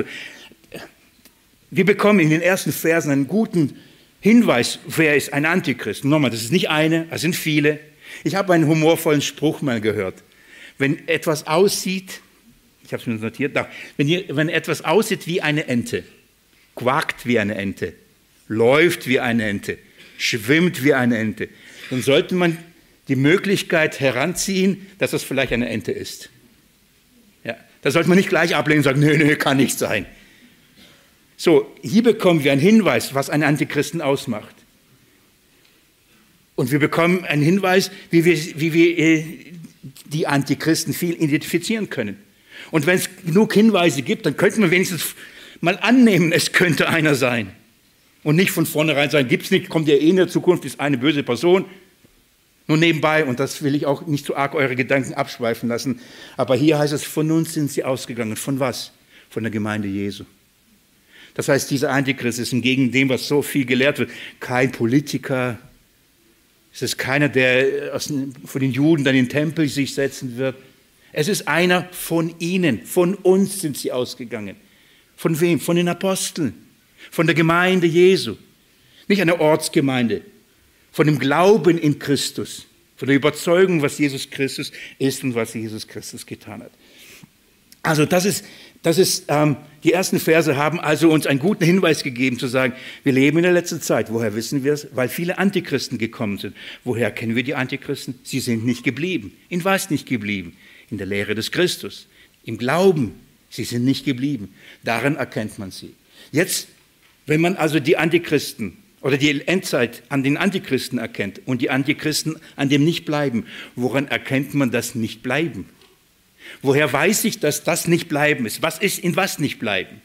wir bekommen in den ersten Versen einen guten Hinweis, wer ist ein Antichrist. Nochmal, das ist nicht eine, es sind viele. Ich habe einen humorvollen Spruch mal gehört. Wenn etwas aussieht, ich habe es mir notiert, wenn etwas aussieht wie eine Ente, quakt wie eine Ente, läuft wie eine Ente, schwimmt wie eine Ente, dann sollte man die Möglichkeit heranziehen, dass das vielleicht eine Ente ist. Da sollte man nicht gleich ablehnen und sagen, nee, kann nicht sein. So, hier bekommen wir einen Hinweis, was einen Antichristen ausmacht. Und wir bekommen einen Hinweis, wie wir die Antichristen viel identifizieren können. Und wenn es genug Hinweise gibt, dann könnte man wenigstens mal annehmen, es könnte einer sein. Und nicht von vornherein sagen, gibt es nicht, kommt ja in der Zukunft, ist eine böse Person. Nur nebenbei, und das will ich auch nicht zu arg eure Gedanken abschweifen lassen, aber hier heißt es, von uns sind sie ausgegangen. Von was? Von der Gemeinde Jesu. Das heißt, dieser Antichrist ist entgegen dem, was so viel gelehrt wird, kein Politiker. Es ist keiner, der von den Juden dann in den Tempel sich setzen wird. Es ist einer von ihnen. Von uns sind sie ausgegangen. Von wem? Von den Aposteln. Von der Gemeinde Jesu. Nicht eine Ortsgemeinde. Von dem Glauben in Christus. Von der Überzeugung, was Jesus Christus ist und was Jesus Christus getan hat. Also die ersten Verse haben also uns einen guten Hinweis gegeben, zu sagen, wir leben in der letzten Zeit. Woher wissen wir es? Weil viele Antichristen gekommen sind. Woher kennen wir die Antichristen? Sie sind nicht geblieben. In was nicht geblieben? In der Lehre des Christus. Im Glauben. Sie sind nicht geblieben. Daran erkennt man sie. Jetzt, wenn man also die Antichristen oder die Endzeit an den Antichristen erkennt und die Antichristen an dem Nicht-Bleiben, woran erkennt man das Nicht-Bleiben? Woher weiß ich, dass das Nicht-Bleiben ist? Was ist in was Nicht-Bleiben?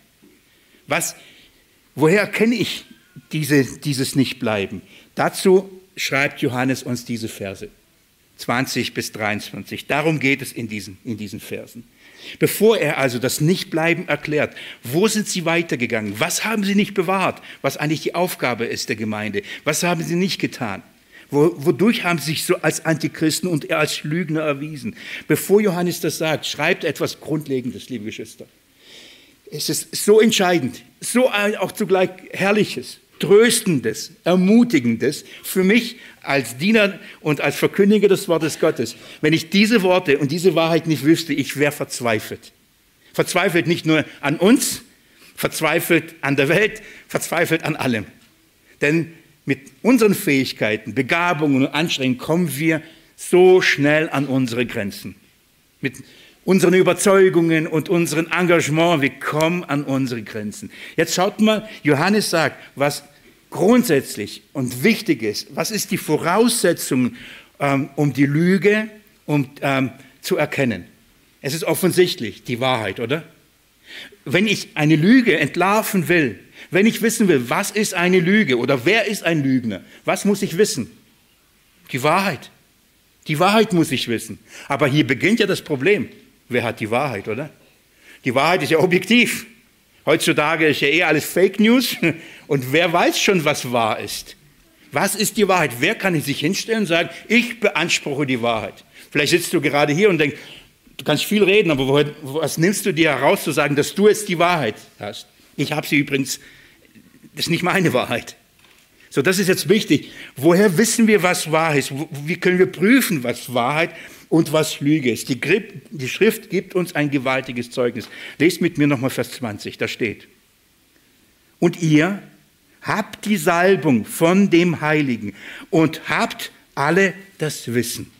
Woher erkenne ich dieses Nicht-Bleiben? Dazu schreibt Johannes uns diese Verse, 20 bis 23. Darum geht es in diesen Versen. Bevor er also das Nicht-Bleiben erklärt, wo sind sie weitergegangen? Was haben sie nicht bewahrt? Was eigentlich die Aufgabe ist der Gemeinde? Was haben sie nicht getan? Wodurch haben sie sich so als Antichristen und als Lügner erwiesen? Bevor Johannes das sagt, schreibt er etwas Grundlegendes, liebe Geschwister. Es ist so entscheidend, so auch zugleich Herrliches, Tröstendes, Ermutigendes für mich als Diener und als Verkündiger des Wortes Gottes. Wenn ich diese Worte und diese Wahrheit nicht wüsste, ich wäre verzweifelt. Verzweifelt nicht nur an uns, verzweifelt an der Welt, verzweifelt an allem. Denn mit unseren Fähigkeiten, Begabungen und Anstrengungen kommen wir so schnell an unsere Grenzen. Mit unseren Überzeugungen und unserem Engagement, wir kommen an unsere Grenzen. Jetzt schaut mal, Johannes sagt, was grundsätzlich und wichtig ist, was ist die Voraussetzung, um die Lüge zu erkennen? Es ist offensichtlich die Wahrheit, oder? Wenn ich eine Lüge entlarven will, wenn ich wissen will, was ist eine Lüge oder wer ist ein Lügner, was muss ich wissen? Die Wahrheit. Die Wahrheit muss ich wissen. Aber hier beginnt ja das Problem. Wer hat die Wahrheit, oder? Die Wahrheit ist ja objektiv. Heutzutage ist ja alles Fake News. Und wer weiß schon, was wahr ist? Was ist die Wahrheit? Wer kann sich hinstellen und sagen, ich beanspruche die Wahrheit? Vielleicht sitzt du gerade hier und denkst, du kannst viel reden, aber was nimmst du dir heraus zu sagen, dass du jetzt die Wahrheit hast? Ich habe sie übrigens, das ist nicht meine Wahrheit. So, das ist jetzt wichtig. Woher wissen wir, was wahr ist? Wie können wir prüfen, was Wahrheit und was Lüge ist? Die Schrift gibt uns ein gewaltiges Zeugnis. Lest mit mir nochmal Vers 20, da steht. Und ihr habt die Salbung von dem Heiligen und habt alle das Wissen.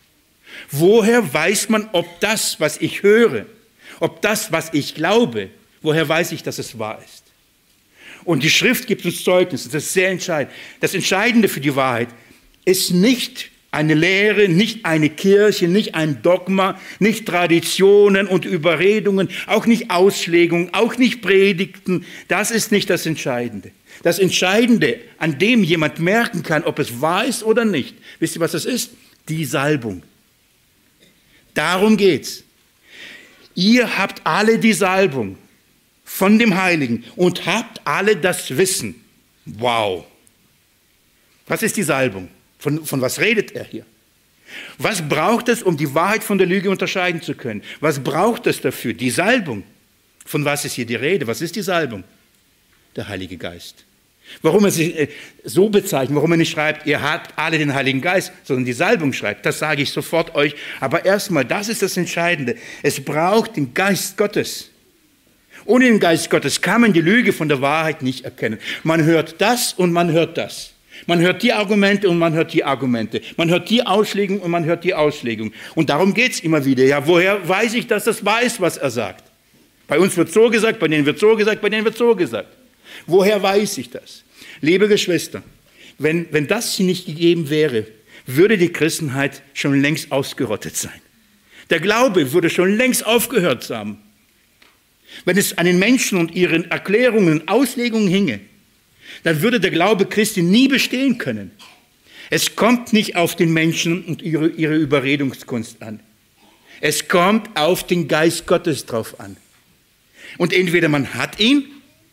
Woher weiß man, ob das, was ich höre, ob das, was ich glaube, woher weiß ich, dass es wahr ist? Und die Schrift gibt uns Zeugnis, das ist sehr entscheidend. Das Entscheidende für die Wahrheit ist nicht eine Lehre, nicht eine Kirche, nicht ein Dogma, nicht Traditionen und Überredungen, auch nicht Auslegungen, auch nicht Predigten. Das ist nicht das Entscheidende. Das Entscheidende, an dem jemand merken kann, ob es wahr ist oder nicht, wisst ihr, was das ist? Die Salbung. Darum geht's. Ihr habt alle die Salbung von dem Heiligen und habt alle das Wissen. Wow. Was ist die Salbung? Von was redet er hier? Was braucht es, um die Wahrheit von der Lüge unterscheiden zu können? Was braucht es dafür? Die Salbung. Von was ist hier die Rede? Was ist die Salbung? Der Heilige Geist. Warum er sich so bezeichnet, warum er nicht schreibt, ihr habt alle den Heiligen Geist, sondern die Salbung schreibt, das sage ich sofort euch. Aber erstmal, das ist das Entscheidende. Es braucht den Geist Gottes. Ohne den Geist Gottes kann man die Lüge von der Wahrheit nicht erkennen. Man hört das und man hört das. Man hört die Argumente und man hört die Argumente. Man hört die Auslegung und man hört die Auslegung. Und darum geht es immer wieder. Ja, woher weiß ich, dass das wahr ist, was er sagt? Bei uns wird so gesagt, bei denen wird so gesagt, bei denen wird so gesagt. Woher weiß ich das? Liebe Geschwister, wenn das nicht gegeben wäre, würde die Christenheit schon längst ausgerottet sein. Der Glaube würde schon längst aufgehört haben. Wenn es an den Menschen und ihren Erklärungen und Auslegungen hinge, dann würde der Glaube Christi nie bestehen können. Es kommt nicht auf den Menschen und ihre Überredungskunst an. Es kommt auf den Geist Gottes drauf an. Und entweder man hat ihn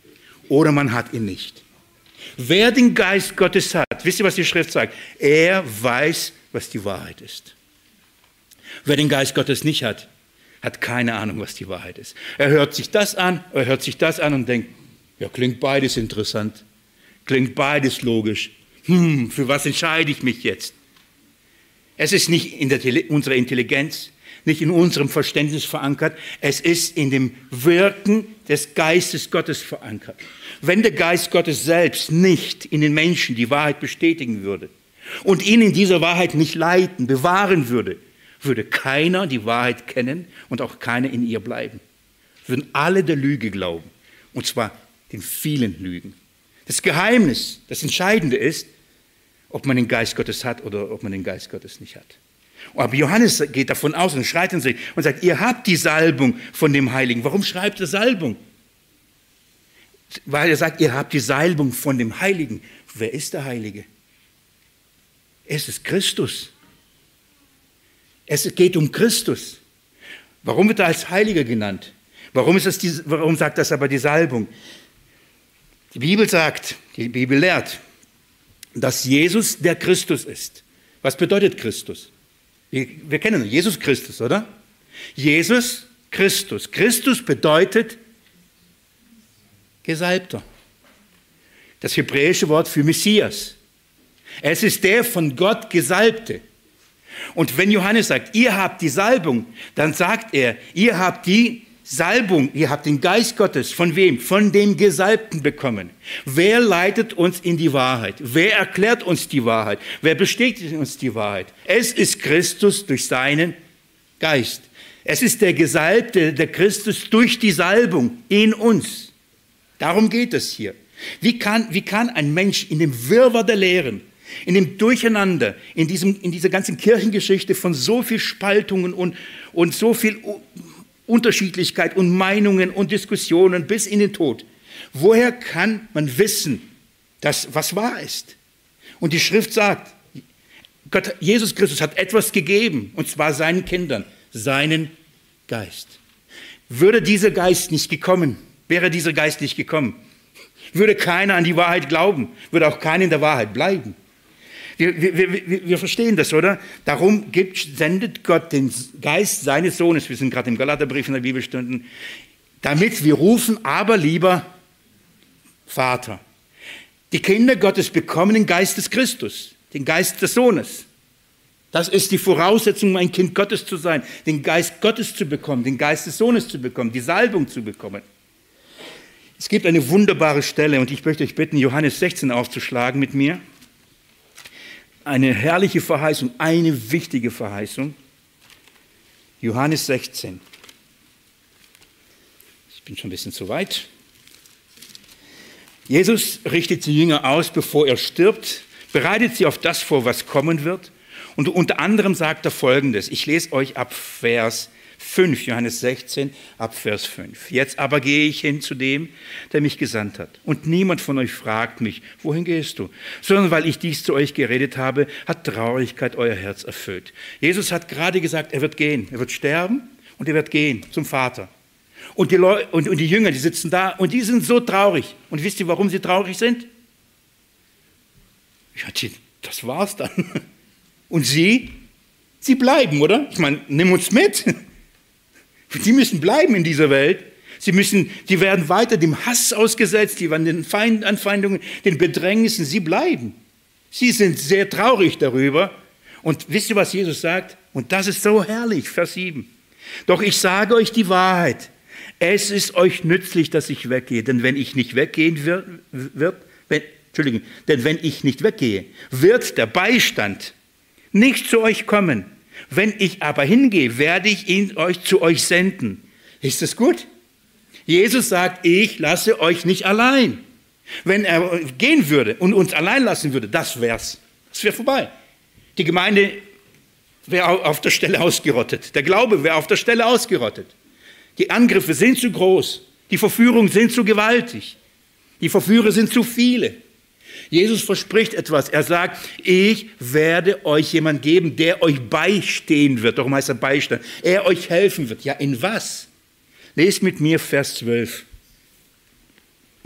oder man hat ihn nicht. Wer den Geist Gottes hat, wisst ihr, was die Schrift sagt? Er weiß, was die Wahrheit ist. Wer den Geist Gottes nicht hat, hat keine Ahnung, was die Wahrheit ist. Er hört sich das an und denkt, ja, klingt beides interessant, klingt beides logisch. Für was entscheide ich mich jetzt? Es ist nicht in unserer Intelligenz, nicht in unserem Verständnis verankert, es ist in dem Wirken des Geistes Gottes verankert. Wenn der Geist Gottes selbst nicht in den Menschen die Wahrheit bestätigen würde und ihn in dieser Wahrheit nicht leiten, bewahren würde, würde keiner die Wahrheit kennen und auch keiner in ihr bleiben. Würden alle der Lüge glauben, und zwar den vielen Lügen. Das Geheimnis, das Entscheidende ist, ob man den Geist Gottes hat oder ob man den Geist Gottes nicht hat. Aber Johannes geht davon aus und schreit in sich und sagt, ihr habt die Salbung von dem Heiligen. Warum schreibt er Salbung? Weil er sagt, ihr habt die Salbung von dem Heiligen. Wer ist der Heilige? Es ist Christus. Es geht um Christus. Warum wird er als Heiliger genannt? Warum sagt das aber die Salbung? Die Bibel sagt, die Bibel lehrt, dass Jesus der Christus ist. Was bedeutet Christus? Wir kennen Jesus Christus, oder? Jesus Christus. Christus bedeutet Gesalbter. Das hebräische Wort für Messias. Es ist der von Gott Gesalbte. Und wenn Johannes sagt, ihr habt die Salbung, dann sagt er, ihr habt die Salbung, ihr habt den Geist Gottes. Von wem? Von dem Gesalbten bekommen. Wer leitet uns in die Wahrheit? Wer erklärt uns die Wahrheit? Wer bestätigt uns die Wahrheit? Es ist Christus durch seinen Geist. Es ist der Gesalbte, der Christus durch die Salbung in uns. Darum geht es hier. Wie kann ein Mensch in dem Wirrwarr der Lehren, in dem Durcheinander, in dieser ganzen Kirchengeschichte von so viel Spaltungen und so viel Unterschiedlichkeit und Meinungen und Diskussionen bis in den Tod. Woher kann man wissen, was wahr ist? Und die Schrift sagt, Jesus Christus hat etwas gegeben, und zwar seinen Kindern, seinen Geist. Wäre dieser Geist nicht gekommen, würde keiner an die Wahrheit glauben, würde auch keiner in der Wahrheit bleiben. Wir verstehen das, oder? Darum sendet Gott den Geist seines Sohnes, wir sind gerade im Galaterbrief in der Bibelstunden, damit wir rufen, aber lieber Vater. Die Kinder Gottes bekommen den Geist des Christus, den Geist des Sohnes. Das ist die Voraussetzung, um ein Kind Gottes zu sein, den Geist Gottes zu bekommen, den Geist des Sohnes zu bekommen, die Salbung zu bekommen. Es gibt eine wunderbare Stelle, und ich möchte euch bitten, Johannes 16 aufzuschlagen mit mir. Eine herrliche Verheißung, eine wichtige Verheißung. Johannes 16. Ich bin schon ein bisschen zu weit. Jesus richtet die Jünger aus, bevor er stirbt, bereitet sie auf das vor, was kommen wird. Und unter anderem sagt er Folgendes. Ich lese euch ab Vers 5, Johannes 16, ab Vers 5. Jetzt aber gehe ich hin zu dem, der mich gesandt hat. Und niemand von euch fragt mich, wohin gehst du? Sondern weil ich dies zu euch geredet habe, hat Traurigkeit euer Herz erfüllt. Jesus hat gerade gesagt, er wird gehen, er wird sterben und er wird gehen zum Vater. Und die Jünger, die sitzen da und die sind so traurig. Und wisst ihr, warum sie traurig sind? Ja, das war's dann. Und sie bleiben, oder? Ich meine, nimm uns mit. Die müssen bleiben in dieser Welt. Die werden weiter dem Hass ausgesetzt, die werden den Anfeindungen, den Bedrängnissen, sie bleiben. Sie sind sehr traurig darüber. Und wisst ihr, was Jesus sagt? Und das ist so herrlich, Vers 7. Doch ich sage euch die Wahrheit. Es ist euch nützlich, dass ich weggehe, denn wenn ich nicht weggehen wird der Beistand nicht zu euch kommen. Wenn ich aber hingehe, werde ich ihn zu euch senden. Ist das gut? Jesus sagt, ich lasse euch nicht allein. Wenn er gehen würde und uns allein lassen würde, das wäre vorbei. Die Gemeinde wäre auf der Stelle ausgerottet. Der Glaube wäre auf der Stelle ausgerottet. Die Angriffe sind zu groß. Die Verführungen sind zu gewaltig. Die Verführer sind zu viele. Jesus verspricht etwas. Er sagt, ich werde euch jemand geben, der euch beistehen wird. Darum heißt er Beistand. Er euch helfen wird. Ja, in was? Lest mit mir Vers 12.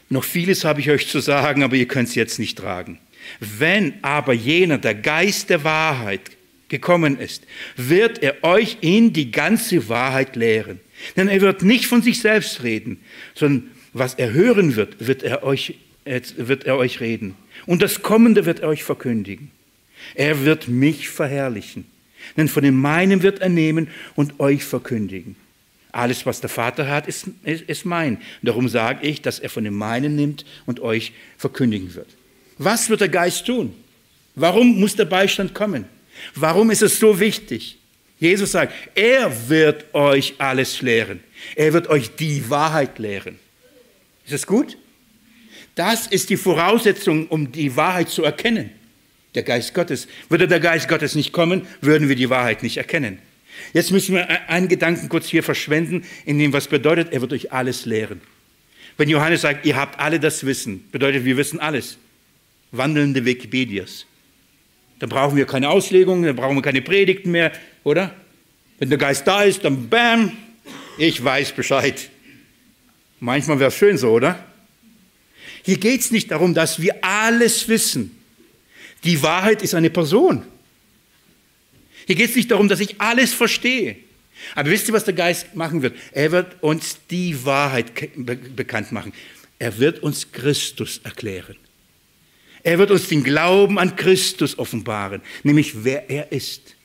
Noch vieles habe ich euch zu sagen, aber ihr könnt es jetzt nicht tragen. Wenn aber jener, der Geist der Wahrheit, gekommen ist, wird er euch in die ganze Wahrheit lehren. Denn er wird nicht von sich selbst reden, sondern was er hören wird, wird er euch reden. Und das Kommende wird er euch verkündigen. Er wird mich verherrlichen. Denn von dem meinen wird er nehmen und euch verkündigen. Alles, was der Vater hat, ist mein. Darum sage ich, dass er von dem meinen nimmt und euch verkündigen wird. Was wird der Geist tun? Warum muss der Beistand kommen? Warum ist es so wichtig? Jesus sagt, er wird euch alles lehren. Er wird euch die Wahrheit lehren. Ist das gut? Das ist die Voraussetzung, um die Wahrheit zu erkennen. Der Geist Gottes. Würde der Geist Gottes nicht kommen, würden wir die Wahrheit nicht erkennen. Jetzt müssen wir einen Gedanken kurz hier verschwenden, in dem was bedeutet, er wird euch alles lehren. Wenn Johannes sagt, ihr habt alle das Wissen, bedeutet, wir wissen alles. Wandelnde Wikipedias. Dann brauchen wir keine Auslegungen, dann brauchen wir keine Predigten mehr, oder? Wenn der Geist da ist, dann bam, ich weiß Bescheid. Manchmal wäre es schön so, oder? Hier geht es nicht darum, dass wir alles wissen. Die Wahrheit ist eine Person. Hier geht es nicht darum, dass ich alles verstehe. Aber wisst ihr, was der Geist machen wird? Er wird uns die Wahrheit bekannt machen. Er wird uns Christus erklären. Er wird uns den Glauben an Christus offenbaren, nämlich wer er ist.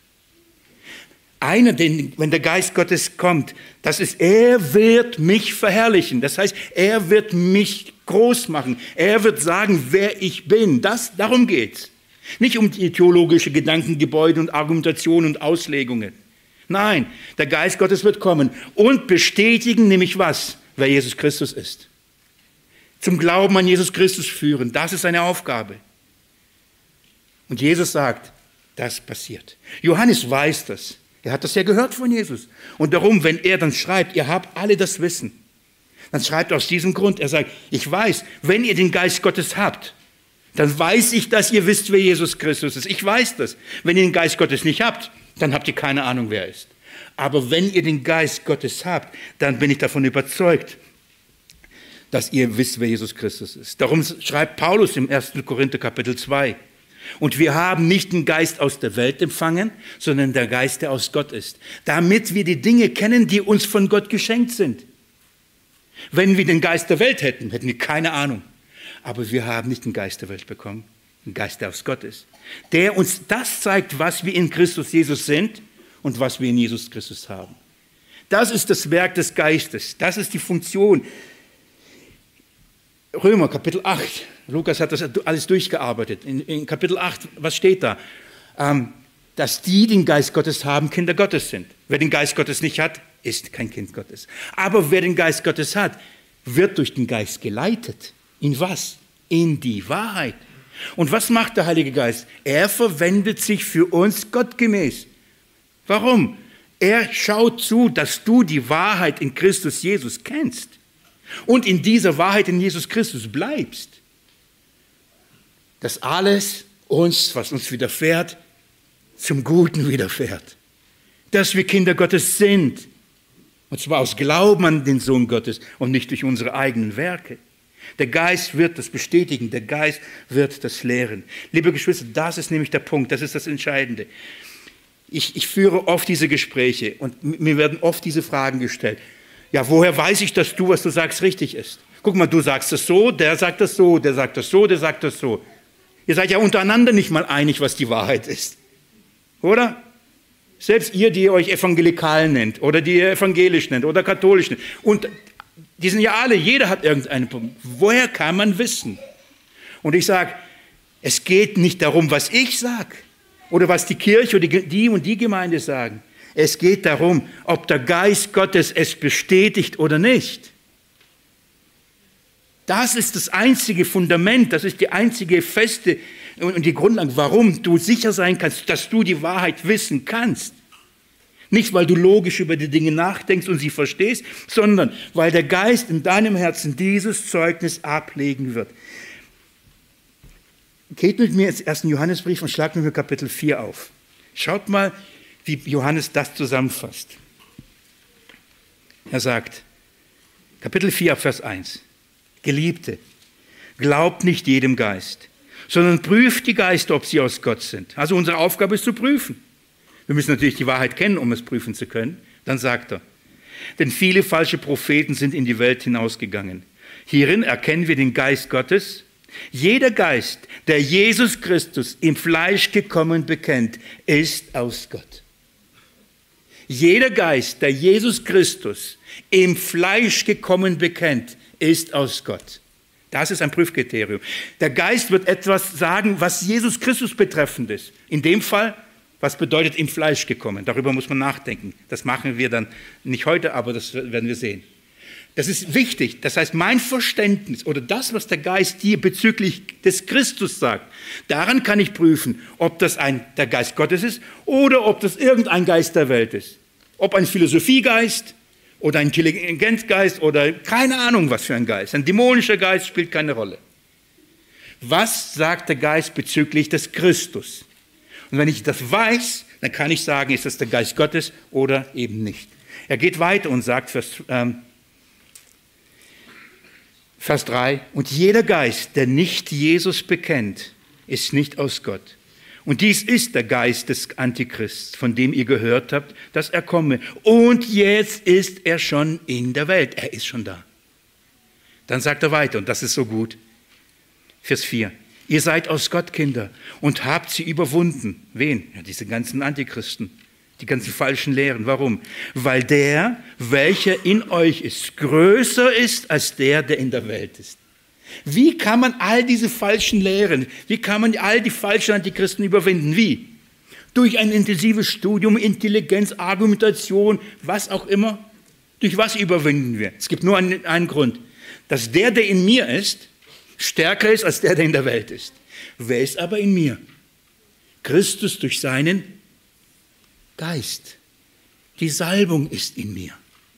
Wenn der Geist Gottes kommt, das ist, er wird mich verherrlichen. Das heißt, er wird mich groß machen. Er wird sagen, wer ich bin. Darum geht's. Nicht um die theologische Gedankengebäude und Argumentation und Auslegungen. Nein, der Geist Gottes wird kommen und bestätigen, nämlich was? Wer Jesus Christus ist. Zum Glauben an Jesus Christus führen. Das ist seine Aufgabe. Und Jesus sagt, das passiert. Johannes weiß das. Er hat das ja gehört von Jesus. Und darum, wenn er dann schreibt, ihr habt alle das Wissen, dann schreibt er aus diesem Grund, er sagt, ich weiß, wenn ihr den Geist Gottes habt, dann weiß ich, dass ihr wisst, wer Jesus Christus ist. Ich weiß das. Wenn ihr den Geist Gottes nicht habt, dann habt ihr keine Ahnung, wer er ist. Aber wenn ihr den Geist Gottes habt, dann bin ich davon überzeugt, dass ihr wisst, wer Jesus Christus ist. Darum schreibt Paulus im 1. Korinther Kapitel 2. Und wir haben nicht den Geist aus der Welt empfangen, sondern der Geist, der aus Gott ist. Damit wir die Dinge kennen, die uns von Gott geschenkt sind. Wenn wir den Geist der Welt hätten, hätten wir keine Ahnung. Aber wir haben nicht den Geist der Welt bekommen, den Geist, der aus Gott ist. Der uns das zeigt, was wir in Christus Jesus sind und was wir in Jesus Christus haben. Das ist das Werk des Geistes. Das ist die Funktion. Römer, Kapitel 8. Lukas hat das alles durchgearbeitet. In Kapitel 8, was steht da? Dass die den Geist Gottes haben, Kinder Gottes sind. Wer den Geist Gottes nicht hat, ist kein Kind Gottes. Aber wer den Geist Gottes hat, wird durch den Geist geleitet. In was? In die Wahrheit. Und was macht der Heilige Geist? Er verwendet sich für uns gottgemäß. Warum? Er schaut zu, dass du die Wahrheit in Christus Jesus kennst und in dieser Wahrheit in Jesus Christus bleibst. Dass alles uns, was uns widerfährt, zum Guten widerfährt. Dass wir Kinder Gottes sind. Und zwar aus Glauben an den Sohn Gottes und nicht durch unsere eigenen Werke. Der Geist wird das bestätigen, der Geist wird das lehren. Liebe Geschwister, das ist nämlich der Punkt, das ist das Entscheidende. Ich führe oft diese Gespräche und mir werden oft diese Fragen gestellt. Ja, woher weiß ich, dass du, was du sagst, richtig ist? Guck mal, du sagst das so, der sagt das so, der sagt das so, der sagt das so. Ihr seid ja untereinander nicht mal einig, was die Wahrheit ist. Oder? Selbst ihr, die ihr euch evangelikal nennt oder die ihr evangelisch nennt oder katholisch nennt. Und die sind ja alle, jeder hat irgendeinen Punkt. Woher kann man wissen? Und ich sage, es geht nicht darum, was ich sage oder was die Kirche oder die und die Gemeinde sagen. Es geht darum, ob der Geist Gottes es bestätigt oder nicht. Das ist das einzige Fundament, das ist die einzige feste und die Grundlage, warum du sicher sein kannst, dass du die Wahrheit wissen kannst. Nicht, weil du logisch über die Dinge nachdenkst und sie verstehst, sondern weil der Geist in deinem Herzen dieses Zeugnis ablegen wird. Geht mit mir ins 1. Johannesbrief und schlagt mit mir Kapitel 4 auf. Schaut mal, wie Johannes das zusammenfasst. Er sagt, Kapitel 4, Vers 1. Geliebte, glaubt nicht jedem Geist, sondern prüft die Geister, ob sie aus Gott sind. Also unsere Aufgabe ist zu prüfen. Wir müssen natürlich die Wahrheit kennen, um es prüfen zu können. Dann sagt er, denn viele falsche Propheten sind in die Welt hinausgegangen. Hierin erkennen wir den Geist Gottes. Jeder Geist, der Jesus Christus im Fleisch gekommen bekennt, ist aus Gott. Jeder Geist, der Jesus Christus im Fleisch gekommen bekennt, ist aus Gott. Das ist ein Prüfkriterium. Der Geist wird etwas sagen, was Jesus Christus betreffend ist. In dem Fall, was bedeutet im Fleisch gekommen? Darüber muss man nachdenken. Das machen wir dann nicht heute, aber das werden wir sehen. Das ist wichtig. Das heißt, mein Verständnis oder das, was der Geist dir bezüglich des Christus sagt, daran kann ich prüfen, ob das der Geist Gottes ist oder ob das irgendein Geist der Welt ist. Ob ein Philosophiegeist oder ein Intelligenzgeist oder keine Ahnung, was für ein Geist. Ein dämonischer Geist spielt keine Rolle. Was sagt der Geist bezüglich des Christus? Und wenn ich das weiß, dann kann ich sagen, ist das der Geist Gottes oder eben nicht. Er geht weiter und sagt, Vers 3, und jeder Geist, der nicht Jesus bekennt, ist nicht aus Gott. Und dies ist der Geist des Antichrists, von dem ihr gehört habt, dass er komme. Und jetzt ist er schon in der Welt. Er ist schon da. Dann sagt er weiter, und das ist so gut. Vers 4. Ihr seid aus Gott Kinder und habt sie überwunden. Wen? Ja, diese ganzen Antichristen, die ganzen falschen Lehren. Warum? Weil der, welcher in euch ist, größer ist als der in der Welt ist. Wie kann man all diese falschen Lehren, wie kann man all die falschen Antichristen überwinden? Wie? Durch ein intensives Studium, Intelligenz, Argumentation, was auch immer. Durch was überwinden wir? Es gibt nur einen Grund, dass der in mir ist, stärker ist als der in der Welt ist. Wer ist aber in mir? Christus durch seinen Geist. Die Salbung ist in mir.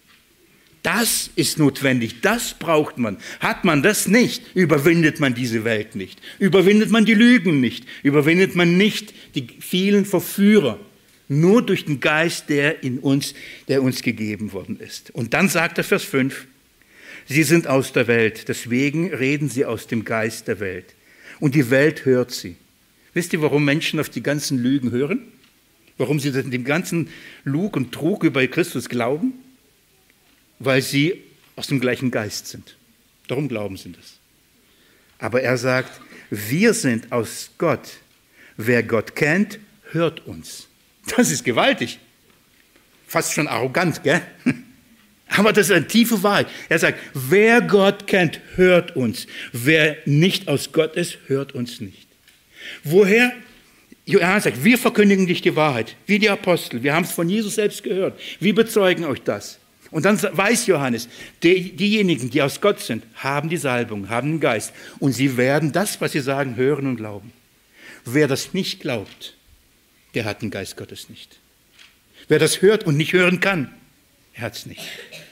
Das ist notwendig, das braucht man. Hat man das nicht, überwindet man diese Welt nicht. Überwindet man die Lügen nicht. Überwindet man nicht die vielen Verführer. Nur durch den Geist, der uns gegeben worden ist. Und dann sagt er Vers 5, sie sind aus der Welt, deswegen reden sie aus dem Geist der Welt. Und die Welt hört sie. Wisst ihr, warum Menschen auf die ganzen Lügen hören? Warum sie dem ganzen Lug und Trug über Christus glauben? Weil sie aus dem gleichen Geist sind. Darum glauben sie das. Aber er sagt, wir sind aus Gott. Wer Gott kennt, hört uns. Das ist gewaltig. Fast schon arrogant, gell? Aber das ist eine tiefe Wahrheit. Er sagt, wer Gott kennt, hört uns. Wer nicht aus Gott ist, hört uns nicht. Woher? Johannes sagt, wir verkündigen dich die Wahrheit, wie die Apostel. Wir haben es von Jesus selbst gehört. Wir bezeugen euch das. Und dann weiß Johannes, diejenigen, die aus Gott sind, haben die Salbung, haben den Geist. Und sie werden das, was sie sagen, hören und glauben. Wer das nicht glaubt, der hat den Geist Gottes nicht. Wer das hört und nicht hören kann, er hat es nicht.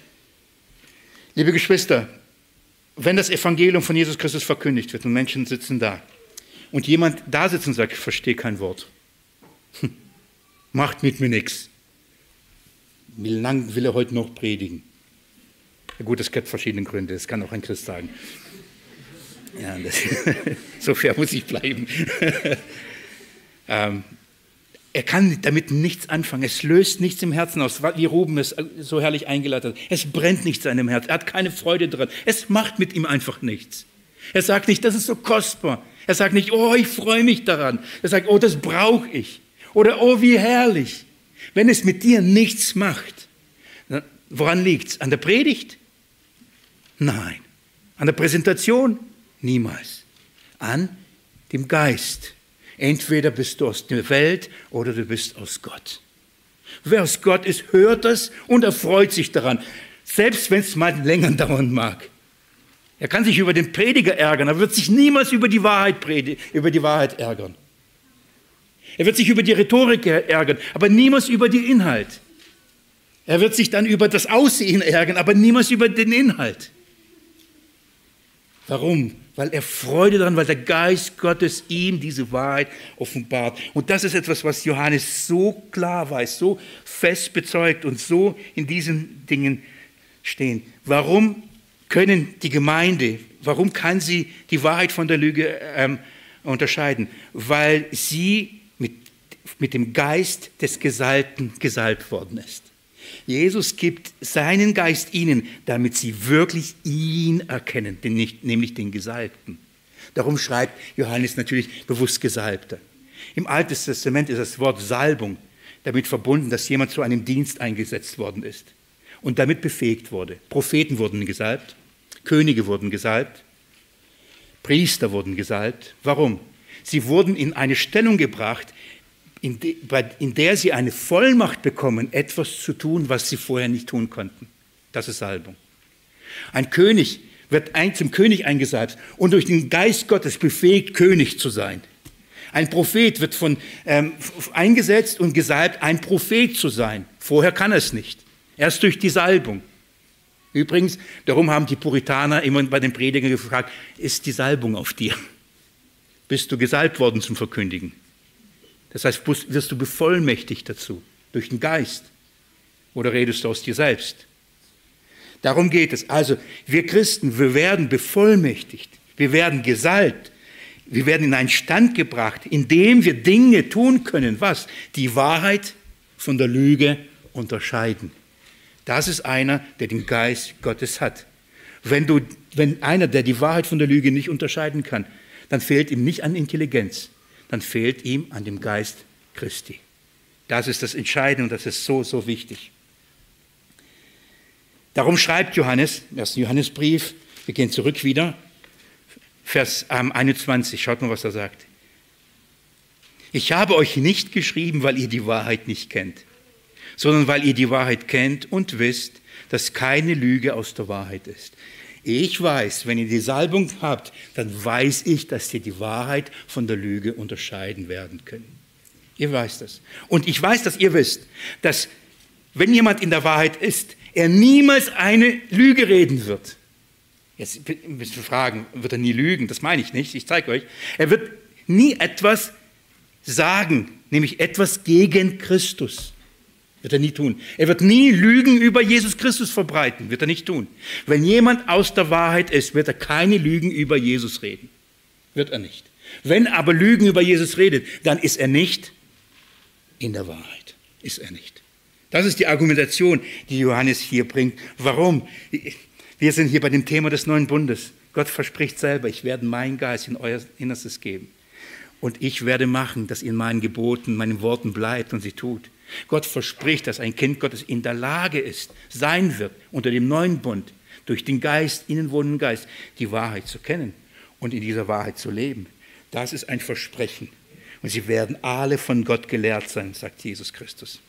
Liebe Geschwister, wenn das Evangelium von Jesus Christus verkündigt wird und Menschen sitzen da und jemand da sitzt und sagt, ich verstehe kein Wort, macht mit mir nichts. Wie lange will er heute noch predigen? Ja gut, es gibt verschiedene Gründe, das kann auch ein Christ sagen. Ja, so fair muss ich bleiben. Er kann damit nichts anfangen, es löst nichts im Herzen aus, wie Ruben es so herrlich eingeleitet hat. Es brennt nichts in seinem Herz, er hat keine Freude dran, es macht mit ihm einfach nichts. Er sagt nicht, das ist so kostbar. Er sagt nicht, oh, ich freue mich daran. Er sagt, oh, das brauche ich. Oder, oh, wie herrlich. Wenn es mit dir nichts macht, woran liegt es? An der Predigt? Nein. An der Präsentation? Niemals. An dem Geist. Entweder bist du aus der Welt oder du bist aus Gott. Wer aus Gott ist, hört das und er freut sich daran. Selbst wenn es mal länger dauern mag. Er kann sich über den Prediger ärgern, er wird sich niemals über die Wahrheit ärgern. Er wird sich über die Rhetorik ärgern, aber niemals über den Inhalt. Er wird sich dann über das Aussehen ärgern, aber niemals über den Inhalt. Warum? Weil er Freude daran, weil der Geist Gottes ihm diese Wahrheit offenbart. Und das ist etwas, was Johannes so klar weiß, so fest bezeugt und so in diesen Dingen stehen. Warum können die Gemeinde, warum kann sie die Wahrheit von der Lüge unterscheiden? Weil sie mit dem Geist des Gesalbten gesalbt worden ist. Jesus gibt seinen Geist ihnen, damit sie wirklich ihn erkennen, nämlich den Gesalbten. Darum schreibt Johannes natürlich bewusst Gesalbter. Im Alten Testament ist das Wort Salbung damit verbunden, dass jemand zu einem Dienst eingesetzt worden ist und damit befähigt wurde. Propheten wurden gesalbt, Könige wurden gesalbt, Priester wurden gesalbt. Warum? Sie wurden in eine Stellung gebracht, in der sie eine Vollmacht bekommen, etwas zu tun, was sie vorher nicht tun konnten. Das ist Salbung. Ein König wird zum König eingesalbt und durch den Geist Gottes befähigt, König zu sein. Ein Prophet wird eingesetzt und gesalbt, ein Prophet zu sein. Vorher kann er es nicht. Erst durch die Salbung. Übrigens, darum haben die Puritaner immer bei den Predigern gefragt, ist die Salbung auf dir? Bist du gesalbt worden zum Verkündigen? Das heißt, wirst du bevollmächtigt dazu, durch den Geist? Oder redest du aus dir selbst? Darum geht es. Also, wir Christen, wir werden bevollmächtigt, wir werden gesalbt, wir werden in einen Stand gebracht, in dem wir Dinge tun können, was? Die Wahrheit von der Lüge unterscheiden. Das ist einer, der den Geist Gottes hat. Wenn einer, der die Wahrheit von der Lüge nicht unterscheiden kann, dann fehlt ihm nicht an Intelligenz, dann fehlt ihm an dem Geist Christi. Das ist das Entscheidende und das ist so, so wichtig. Darum schreibt Johannes, im 1. Johannesbrief, wir gehen zurück wieder, Vers 21, schaut mal, was er sagt. Ich habe euch nicht geschrieben, weil ihr die Wahrheit nicht kennt, sondern weil ihr die Wahrheit kennt und wisst, dass keine Lüge aus der Wahrheit ist. Ich weiß, wenn ihr die Salbung habt, dann weiß ich, dass ihr die Wahrheit von der Lüge unterscheiden werden könnt. Ihr weißt das. Und ich weiß, dass ihr wisst, dass wenn jemand in der Wahrheit ist, er niemals eine Lüge reden wird. Jetzt müsst ihr fragen, wird er nie lügen? Das meine ich nicht, ich zeige euch. Er wird nie etwas sagen, nämlich etwas gegen Christus. Wird er nie tun. Er wird nie Lügen über Jesus Christus verbreiten, wird er nicht tun. Wenn jemand aus der Wahrheit ist, wird er keine Lügen über Jesus reden. Wird er nicht. Wenn aber Lügen über Jesus redet, dann ist er nicht in der Wahrheit. Ist er nicht. Das ist die Argumentation, die Johannes hier bringt. Warum? Wir sind hier bei dem Thema des neuen Bundes. Gott verspricht selber, ich werde meinen Geist in euer Innerstes geben. Und ich werde machen, dass ihr in meinen Geboten, meinen Worten bleibt und sie tut. Gott verspricht, dass ein Kind Gottes in der Lage ist, sein wird, unter dem neuen Bund, durch den Geist, ihnen wohnenden Geist, die Wahrheit zu kennen und in dieser Wahrheit zu leben. Das ist ein Versprechen. Und sie werden alle von Gott gelehrt sein, sagt Jesus Christus.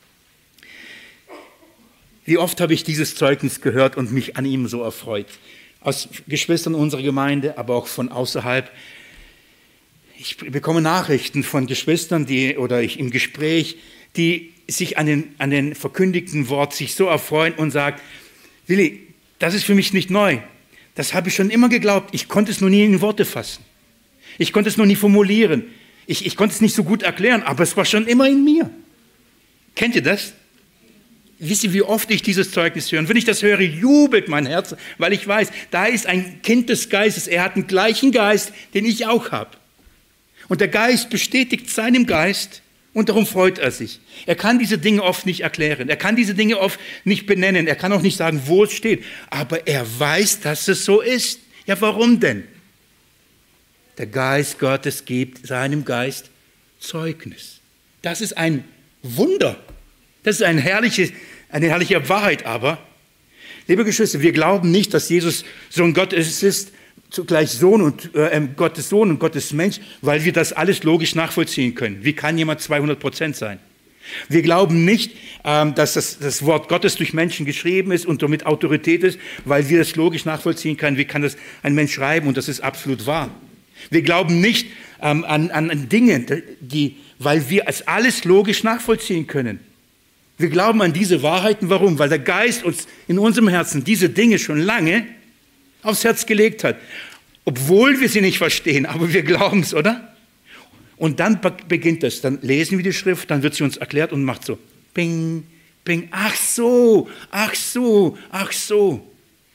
Wie oft habe ich dieses Zeugnis gehört und mich an ihm so erfreut. Aus Geschwistern unserer Gemeinde, aber auch von außerhalb. Ich bekomme Nachrichten von Geschwistern, im Gespräch, die sich an den verkündigten Wort sich so erfreuen und sagen, Willi, das ist für mich nicht neu. Das habe ich schon immer geglaubt. Ich konnte es nur nie in Worte fassen. Ich konnte es noch nie formulieren. Ich konnte es nicht so gut erklären, aber es war schon immer in mir. Kennt ihr das? Wisst ihr, wie oft ich dieses Zeugnis höre? Und wenn ich das höre, jubelt mein Herz, weil ich weiß, da ist ein Kind des Geistes. Er hat den gleichen Geist, den ich auch habe. Und der Geist bestätigt seinem Geist und darum freut er sich. Er kann diese Dinge oft nicht erklären. Er kann diese Dinge oft nicht benennen. Er kann auch nicht sagen, wo es steht. Aber er weiß, dass es so ist. Ja, warum denn? Der Geist Gottes gibt seinem Geist Zeugnis. Das ist ein Wunder. Das ist eine herrliche Wahrheit aber. Liebe Geschwister, wir glauben nicht, dass Jesus Sohn Gottes ist, zugleich Gottes Sohn und Gottes Mensch, weil wir das alles logisch nachvollziehen können. Wie kann jemand 200% sein? Wir glauben nicht, dass das Wort Gottes durch Menschen geschrieben ist und damit Autorität ist, weil wir das logisch nachvollziehen können. Wie kann das ein Mensch schreiben und das ist absolut wahr? Wir glauben nicht an Dinge, weil wir es alles logisch nachvollziehen können. Wir glauben an diese Wahrheiten. Warum? Weil der Geist uns in unserem Herzen diese Dinge schon lange aufs Herz gelegt hat. Obwohl wir sie nicht verstehen, aber wir glauben es, oder? Und dann beginnt es. Dann lesen wir die Schrift, dann wird sie uns erklärt und macht so, ping, ping, ach so, ach so, ach so.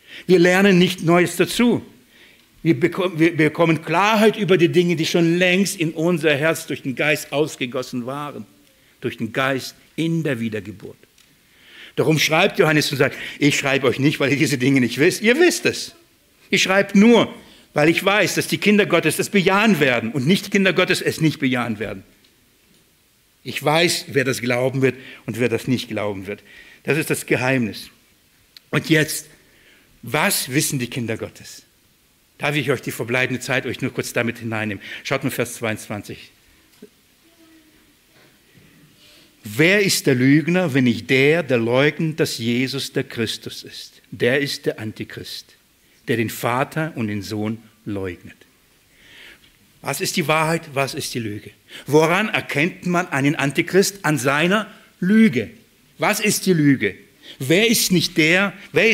Wir lernen nicht Neues dazu. Wir bekommen Klarheit über die Dinge, die schon längst in unser Herz durch den Geist ausgegossen waren. Durch den Geist in der Wiedergeburt. Darum schreibt Johannes und sagt, ich schreibe euch nicht, weil ihr diese Dinge nicht wisst. Ihr wisst es. Ich schreibe nur, weil ich weiß, dass die Kinder Gottes das bejahen werden und nicht die Kinder Gottes es nicht bejahen werden. Ich weiß, wer das glauben wird und wer das nicht glauben wird. Das ist das Geheimnis. Und jetzt, was wissen die Kinder Gottes? Darf ich euch die verbleibende Zeit euch nur kurz damit hineinnehmen? Schaut mal Vers 22. Wer ist der Lügner, wenn nicht der leugnet, dass Jesus der Christus ist? Der ist der Antichrist, der den Vater und den Sohn leugnet. Was ist die Wahrheit, was ist die Lüge? Woran erkennt man einen Antichrist? An seiner Lüge. Was ist die Lüge? Wer ist der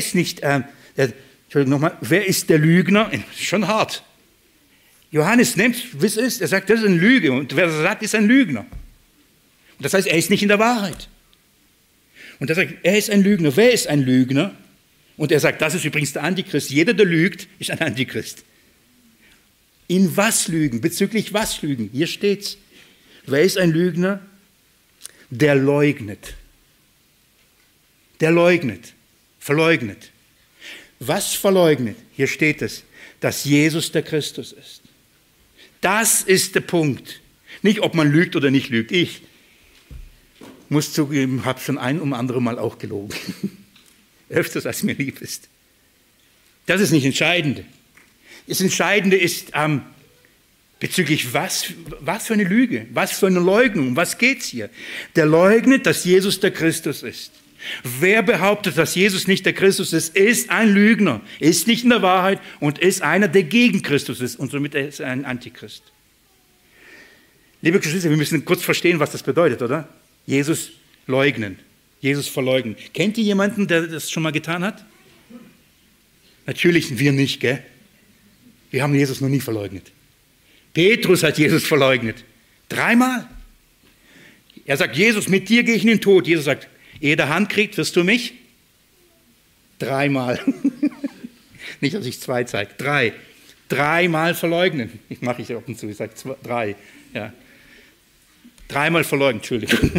Lügner? Schon hart. Johannes nimmt, wie es ist, er sagt, das ist eine Lüge. Und wer das sagt, ist ein Lügner. Und das heißt, er ist nicht in der Wahrheit. Und er sagt, er ist ein Lügner. Wer ist ein Lügner? Und er sagt, das ist übrigens der Antichrist. Jeder, der lügt, ist ein Antichrist. In was lügen? Bezüglich was lügen? Hier steht's. Wer ist ein Lügner? Der leugnet. Der leugnet. Verleugnet. Was verleugnet? Hier steht es, dass Jesus der Christus ist. Das ist der Punkt. Nicht, ob man lügt oder nicht lügt. Ich muss zugeben, habe schon ein um andere Mal auch gelogen. Öfters, als mir lieb ist. Das ist nicht das Entscheidende. Das Entscheidende ist bezüglich was für eine Lüge, was für eine Leugnung, um was geht es hier? Der leugnet, dass Jesus der Christus ist. Wer behauptet, dass Jesus nicht der Christus ist ein Lügner, ist nicht in der Wahrheit und ist einer, der gegen Christus ist und somit ist er ein Antichrist. Liebe Geschwister, wir müssen kurz verstehen, was das bedeutet, oder? Jesus leugnen, Jesus verleugnen. Kennt ihr jemanden, der das schon mal getan hat? Natürlich wir nicht, gell? Wir haben Jesus noch nie verleugnet. Petrus hat Jesus verleugnet. 3-mal. Er sagt, Jesus, mit dir gehe ich in den Tod. Jesus sagt, ehe der Hand kriegt, wirst du mich? 3-mal. Nicht, dass ich 2 zeige. 3. 3-mal verleugnen. Ich mache ich ab und zu, ich sage 3. Ja. 3-mal verleugnen, Entschuldigung.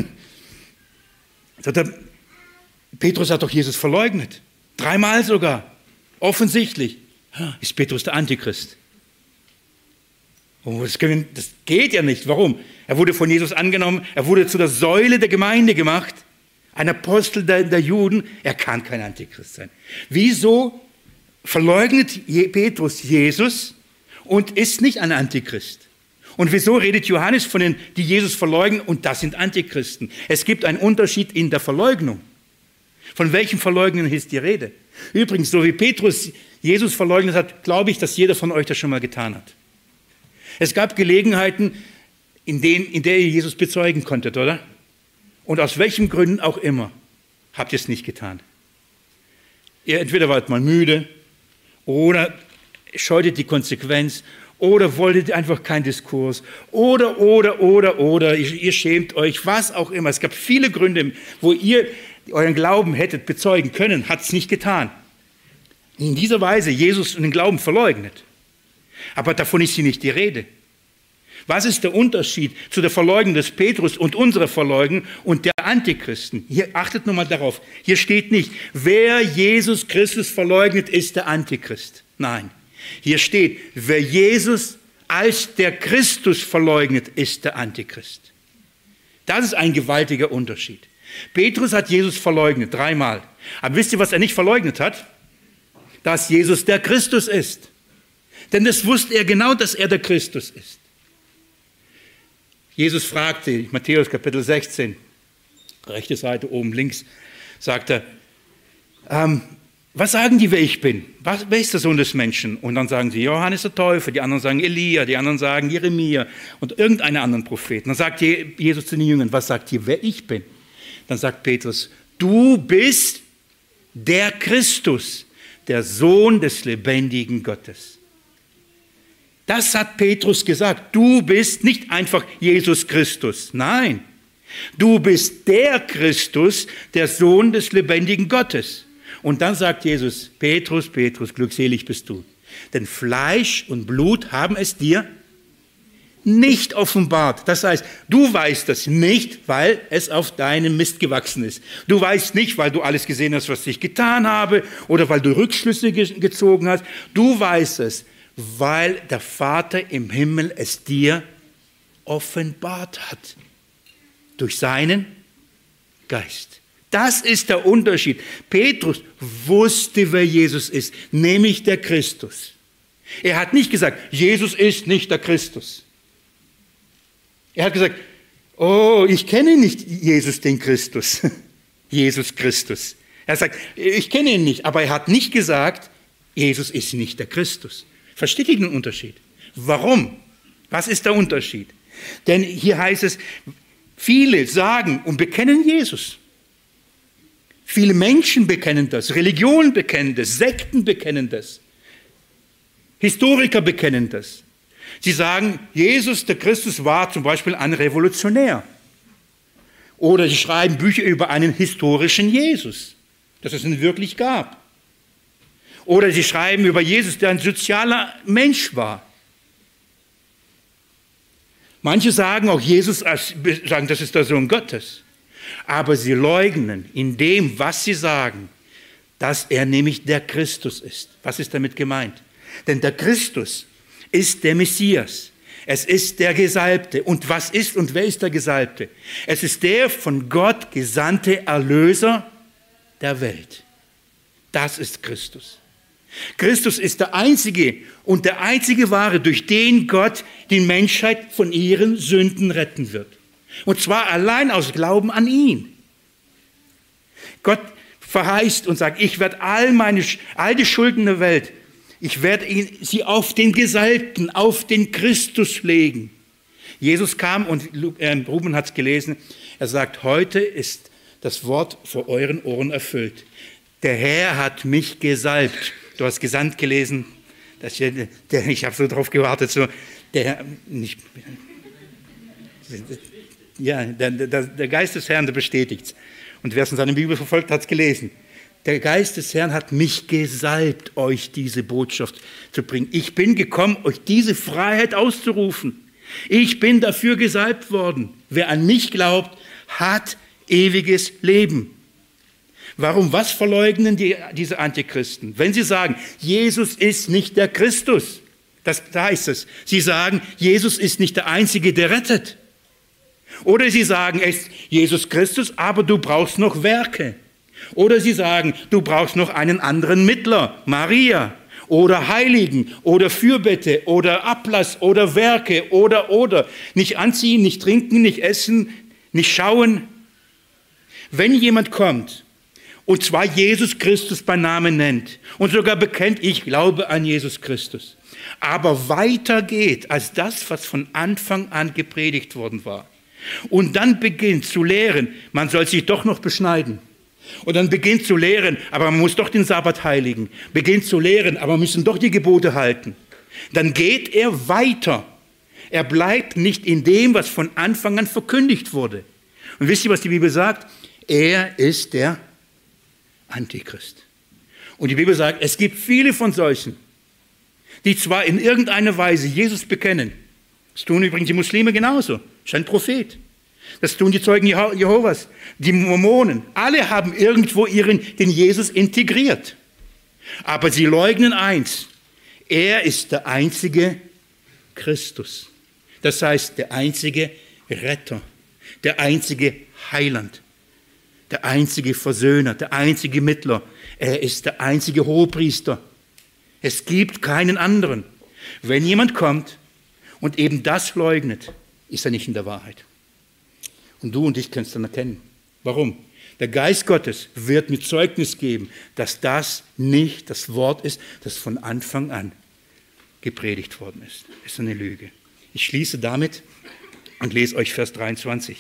Petrus hat doch Jesus verleugnet. 3-mal sogar. Offensichtlich. Ist Petrus der Antichrist? Oh, das geht ja nicht. Warum? Er wurde von Jesus angenommen, er wurde zu der Säule der Gemeinde gemacht, ein Apostel der Juden. Er kann kein Antichrist sein. Wieso verleugnet Petrus Jesus und ist nicht ein Antichrist? Und wieso redet Johannes von denen, die Jesus verleugnen und das sind Antichristen? Es gibt einen Unterschied in der Verleugnung. Von welchem Verleugnen ist die Rede? Übrigens, so wie Petrus Jesus verleugnet hat, glaube ich, dass jeder von euch das schon mal getan hat. Es gab Gelegenheiten, in der ihr Jesus bezeugen konntet, oder? Und aus welchen Gründen auch immer habt ihr es nicht getan. Ihr entweder wart mal müde oder scheutet die Konsequenz oder wolltet einfach keinen Diskurs oder ihr schämt euch, was auch immer. Es gab viele Gründe, wo ihr euren Glauben hättet bezeugen können, hat es nicht getan. In dieser Weise Jesus und den Glauben verleugnet. Aber davon ist hier nicht die Rede. Was ist der Unterschied zu der Verleugnung des Petrus und unserer Verleugnung und der Antichristen? Hier achtet nochmal darauf. Hier steht nicht, wer Jesus Christus verleugnet, ist der Antichrist. Nein. Hier steht, wer Jesus als der Christus verleugnet, ist der Antichrist. Das ist ein gewaltiger Unterschied. Petrus hat Jesus verleugnet, 3-mal. Aber wisst ihr, was er nicht verleugnet hat? Dass Jesus der Christus ist. Denn das wusste er genau, dass er der Christus ist. Jesus fragte, Matthäus Kapitel 16, rechte Seite oben links, sagt er, was sagen die, wer ich bin? Wer ist der Sohn des Menschen? Und dann sagen sie, Johannes der Täufer, die anderen sagen Elia, die anderen sagen Jeremia und irgendeinen anderen Propheten. Dann sagt Jesus zu den Jüngern, was sagt ihr, wer ich bin? Dann sagt Petrus, du bist der Christus, der Sohn des lebendigen Gottes. Das hat Petrus gesagt. Du bist nicht einfach Jesus Christus. Nein, du bist der Christus, der Sohn des lebendigen Gottes. Und dann sagt Jesus, Petrus, Petrus, glückselig bist du. Denn Fleisch und Blut haben es dir nicht offenbart. Das heißt, du weißt das nicht, weil es auf deinem Mist gewachsen ist. Du weißt nicht, weil du alles gesehen hast, was ich getan habe, oder weil du Rückschlüsse gezogen hast. Du weißt es, weil der Vater im Himmel es dir offenbart hat. Durch seinen Geist. Das ist der Unterschied. Petrus wusste, wer Jesus ist, nämlich der Christus. Er hat nicht gesagt, Jesus ist nicht der Christus. Er hat gesagt, oh, ich kenne nicht Jesus, den Christus. Jesus Christus. Er sagt, ich kenne ihn nicht, aber er hat nicht gesagt, Jesus ist nicht der Christus. Versteht ihr den Unterschied? Warum? Was ist der Unterschied? Denn hier heißt es, viele sagen und bekennen Jesus. Viele Menschen bekennen das, Religionen bekennen das, Sekten bekennen das, Historiker bekennen das. Sie sagen, Jesus, der Christus, war zum Beispiel ein Revolutionär. Oder sie schreiben Bücher über einen historischen Jesus, dass es ihn wirklich gab. Oder sie schreiben über Jesus, der ein sozialer Mensch war. Manche sagen auch, Jesus, sagen, das ist der Sohn Gottes. Aber sie leugnen in dem, was sie sagen, dass er nämlich der Christus ist. Was ist damit gemeint? Denn der Christus ist der Messias. Es ist der Gesalbte. Und was ist und wer ist der Gesalbte? Es ist der von Gott gesandte Erlöser der Welt. Das ist Christus. Christus ist der einzige und der einzige Wahre, durch den Gott die Menschheit von ihren Sünden retten wird. Und zwar allein aus Glauben an ihn. Gott verheißt und sagt, ich werde all die Schulden der Welt, ich werde sie auf den Gesalbten, auf den Christus legen. Jesus kam und Ruben hat es gelesen, er sagt, heute ist das Wort vor euren Ohren erfüllt. Der Herr hat mich gesalbt. Du hast gesandt gelesen, ich habe so drauf gewartet, der Geist des Herrn, der bestätigt es. Und wer es in seiner Bibel verfolgt, hat es gelesen. Der Geist des Herrn hat mich gesalbt, euch diese Botschaft zu bringen. Ich bin gekommen, euch diese Freiheit auszurufen. Ich bin dafür gesalbt worden. Wer an mich glaubt, hat ewiges Leben. Warum? Was verleugnen diese Antichristen? Wenn sie sagen, Jesus ist nicht der Christus, da heißt es. Sie sagen, Jesus ist nicht der Einzige, der rettet. Oder sie sagen, es ist Jesus Christus, aber du brauchst noch Werke. Oder sie sagen, du brauchst noch einen anderen Mittler, Maria, oder Heiligen, oder Fürbitte, oder Ablass, oder Werke, oder. Nicht anziehen, nicht trinken, nicht essen, nicht schauen. Wenn jemand kommt, und zwar Jesus Christus bei Namen nennt und sogar bekennt, ich glaube an Jesus Christus, aber weiter geht als das, was von Anfang an gepredigt worden war, und dann beginnt zu lehren, man soll sich doch noch beschneiden, und dann beginnt zu lehren, aber man muss doch den Sabbat heiligen, beginnt zu lehren, aber wir müssen doch die Gebote halten, dann geht er weiter. Er bleibt nicht in dem, was von Anfang an verkündigt wurde. Und wisst ihr, was die Bibel sagt? Er ist der Antichrist. Und die Bibel sagt, es gibt viele von solchen, die zwar in irgendeiner Weise Jesus bekennen. Das tun übrigens die Muslime genauso. Das ist ein Prophet. Das tun die Zeugen Jehovas, die Mormonen. Alle haben irgendwo den Jesus integriert. Aber sie leugnen eins. Er ist der einzige Christus. Das heißt, der einzige Retter, der einzige Heiland, der einzige Versöhner, der einzige Mittler. Er ist der einzige Hohepriester. Es gibt keinen anderen. Wenn jemand kommt und eben das leugnet, ist er nicht in der Wahrheit. Und du und ich können es dann erkennen. Warum? Der Geist Gottes wird mir Zeugnis geben, dass das nicht das Wort ist, das von Anfang an gepredigt worden ist. Das ist eine Lüge. Ich schließe damit und lese euch Vers 23.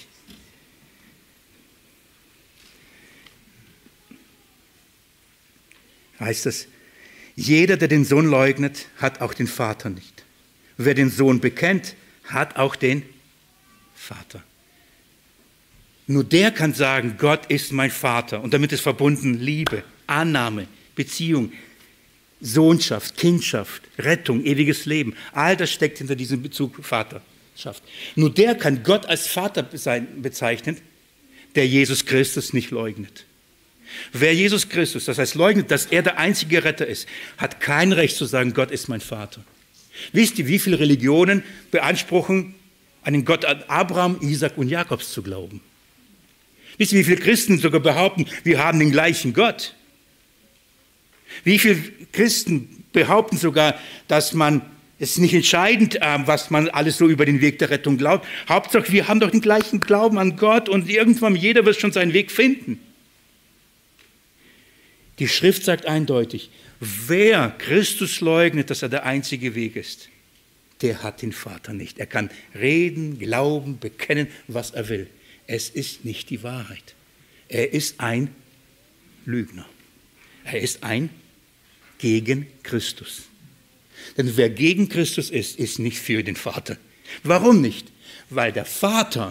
Heißt es, jeder, der den Sohn leugnet, hat auch den Vater nicht. Wer den Sohn bekennt, hat auch den Vater. Nur der kann sagen, Gott ist mein Vater. Und damit ist verbunden Liebe. Annahme, Beziehung, Sohnschaft, Kindschaft, Rettung, ewiges Leben. All das steckt hinter diesem Bezug Vaterschaft. Nur der kann Gott als Vater bezeichnen, der Jesus Christus nicht leugnet. Wer Jesus Christus, das heißt leugnet, dass er der einzige Retter ist, hat kein Recht zu sagen, Gott ist mein Vater. Wisst ihr, wie viele Religionen beanspruchen, an den Gott Abraham, Isaak und Jakobs zu glauben? Wisst ihr, wie viele Christen sogar behaupten, wir haben den gleichen Gott? Wie viele Christen behaupten sogar, dass man es nicht entscheidend, was man alles so über den Weg der Rettung glaubt. Hauptsache, wir haben doch den gleichen Glauben an Gott und irgendwann jeder wird schon seinen Weg finden. Die Schrift sagt eindeutig, wer Christus leugnet, dass er der einzige Weg ist, der hat den Vater nicht. Er kann reden, glauben, bekennen, was er will. Es ist nicht die Wahrheit. Er ist ein Lügner. Er ist ein gegen Christus. Denn wer gegen Christus ist, ist nicht für den Vater. Warum nicht? Weil der Vater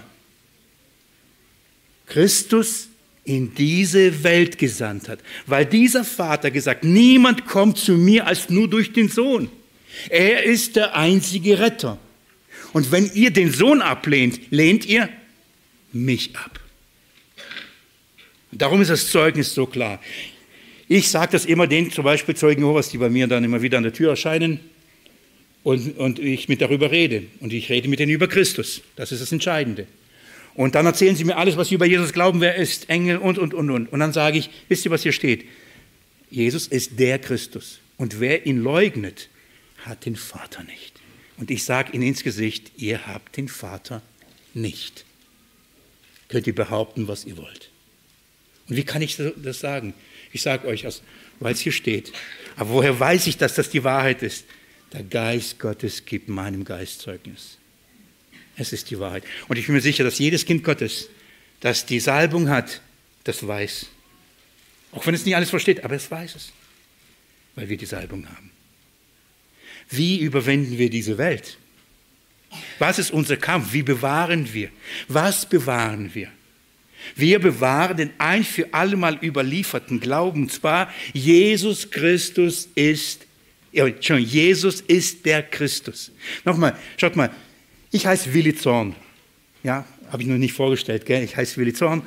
Christus in diese Welt gesandt hat. Weil dieser Vater gesagt, niemand kommt zu mir als nur durch den Sohn. Er ist der einzige Retter. Und wenn ihr den Sohn ablehnt, lehnt ihr mich ab. Und darum ist das Zeugnis so klar. Ich sage das immer den, zum Beispiel Zeugen Jehovas, die bei mir dann immer wieder an der Tür erscheinen und ich mit darüber rede. Und ich rede mit denen über Christus. Das ist das Entscheidende. Und dann erzählen sie mir alles, was sie über Jesus glauben, wer er ist, Engel und. Und dann sage ich, wisst ihr, was hier steht? Jesus ist der Christus. Und wer ihn leugnet, hat den Vater nicht. Und ich sage ihnen ins Gesicht, ihr habt den Vater nicht. Könnt ihr behaupten, was ihr wollt. Und wie kann ich das sagen? Ich sage euch, weil es hier steht. Aber woher weiß ich, dass das die Wahrheit ist? Der Geist Gottes gibt meinem Geist Zeugnis. Es ist die Wahrheit. Und ich bin mir sicher, dass jedes Kind Gottes, das die Salbung hat, das weiß. Auch wenn es nicht alles versteht, aber es weiß es. Weil wir die Salbung haben. Wie überwinden wir diese Welt? Was ist unser Kampf? Wie bewahren wir? Was bewahren wir? Wir bewahren den ein für allemal überlieferten Glauben, und zwar Jesus Christus ist, Jesus ist der Christus. Nochmal, schaut mal, ich heiße Willi Zorn, ja, habe ich noch nicht vorgestellt, gell? Ich heiße Willi Zorn.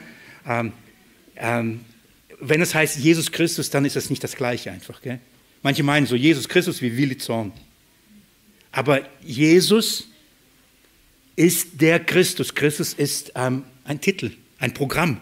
Wenn es heißt Jesus Christus, dann ist das nicht das Gleiche einfach, gell? Manche meinen so Jesus Christus wie Willi Zorn. Aber Jesus ist der Christus. Christus ist ein Titel. Ein Programm,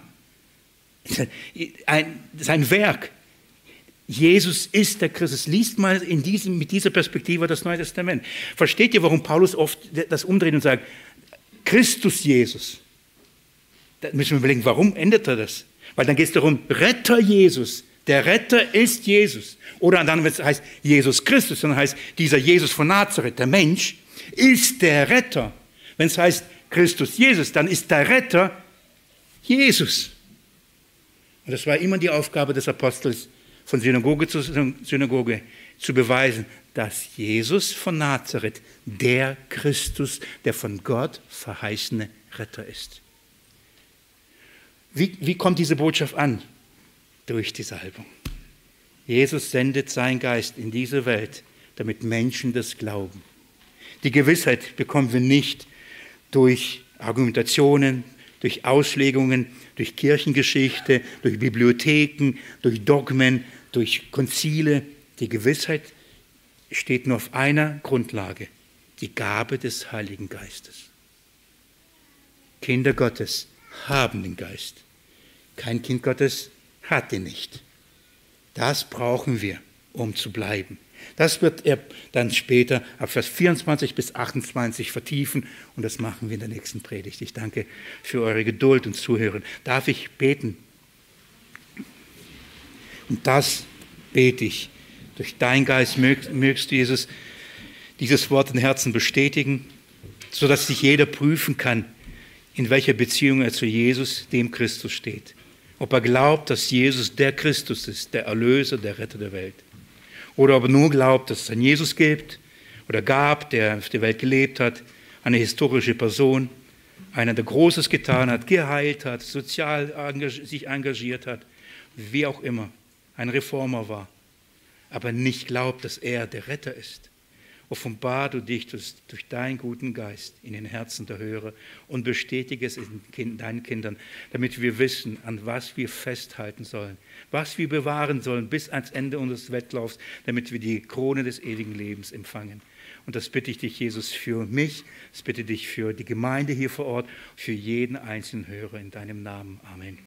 sein Werk. Jesus ist der Christus. Liest mal mit dieser Perspektive das Neue Testament. Versteht ihr, warum Paulus oft das umdreht und sagt, Christus Jesus? Da müssen wir überlegen, warum ändert er das? Weil dann geht es darum, Retter Jesus. Der Retter ist Jesus. Oder dann, wenn es heißt Jesus Christus, dann heißt dieser Jesus von Nazareth, der Mensch, ist der Retter. Wenn es heißt Christus Jesus, dann ist der Retter Jesus. Und das war immer die Aufgabe des Apostels, von Synagoge zu Synagoge zu beweisen, dass Jesus von Nazareth der Christus, der von Gott verheißene Retter ist. Wie kommt diese Botschaft an? Durch die Salbung. Jesus sendet seinen Geist in diese Welt, damit Menschen das glauben. Die Gewissheit bekommen wir nicht durch Argumentationen, durch Auslegungen, durch Kirchengeschichte, durch Bibliotheken, durch Dogmen, durch Konzile. Die Gewissheit steht nur auf einer Grundlage, die Gabe des Heiligen Geistes. Kinder Gottes haben den Geist. Kein Kind Gottes hat ihn nicht. Das brauchen wir, um zu bleiben. Das wird er dann später ab Vers 24 bis 28 vertiefen und das machen wir in der nächsten Predigt. Ich danke für eure Geduld und Zuhören. Darf ich beten? Und das bete ich. Durch deinen Geist mögst du, Jesus, dieses Wort in Herzen bestätigen, sodass sich jeder prüfen kann, in welcher Beziehung er zu Jesus, dem Christus, steht. Ob er glaubt, dass Jesus der Christus ist, der Erlöser, der Retter der Welt. Oder ob er nur glaubt, dass es einen Jesus gibt oder gab, der auf der Welt gelebt hat, eine historische Person, einer, der Großes getan hat, geheilt hat, sozial sich engagiert hat, wie auch immer. ein Reformer war, aber nicht glaubt, dass er der Retter ist. Offenbar du dich durch deinen guten Geist in den Herzen der Hörer und bestätige es in deinen Kindern, damit wir wissen, an was wir festhalten sollen, was wir bewahren sollen bis ans Ende unseres Wettlaufs, damit wir die Krone des ewigen Lebens empfangen. Und das bitte ich dich, Jesus, für mich, das bitte ich dich für die Gemeinde hier vor Ort, für jeden einzelnen Hörer in deinem Namen. Amen.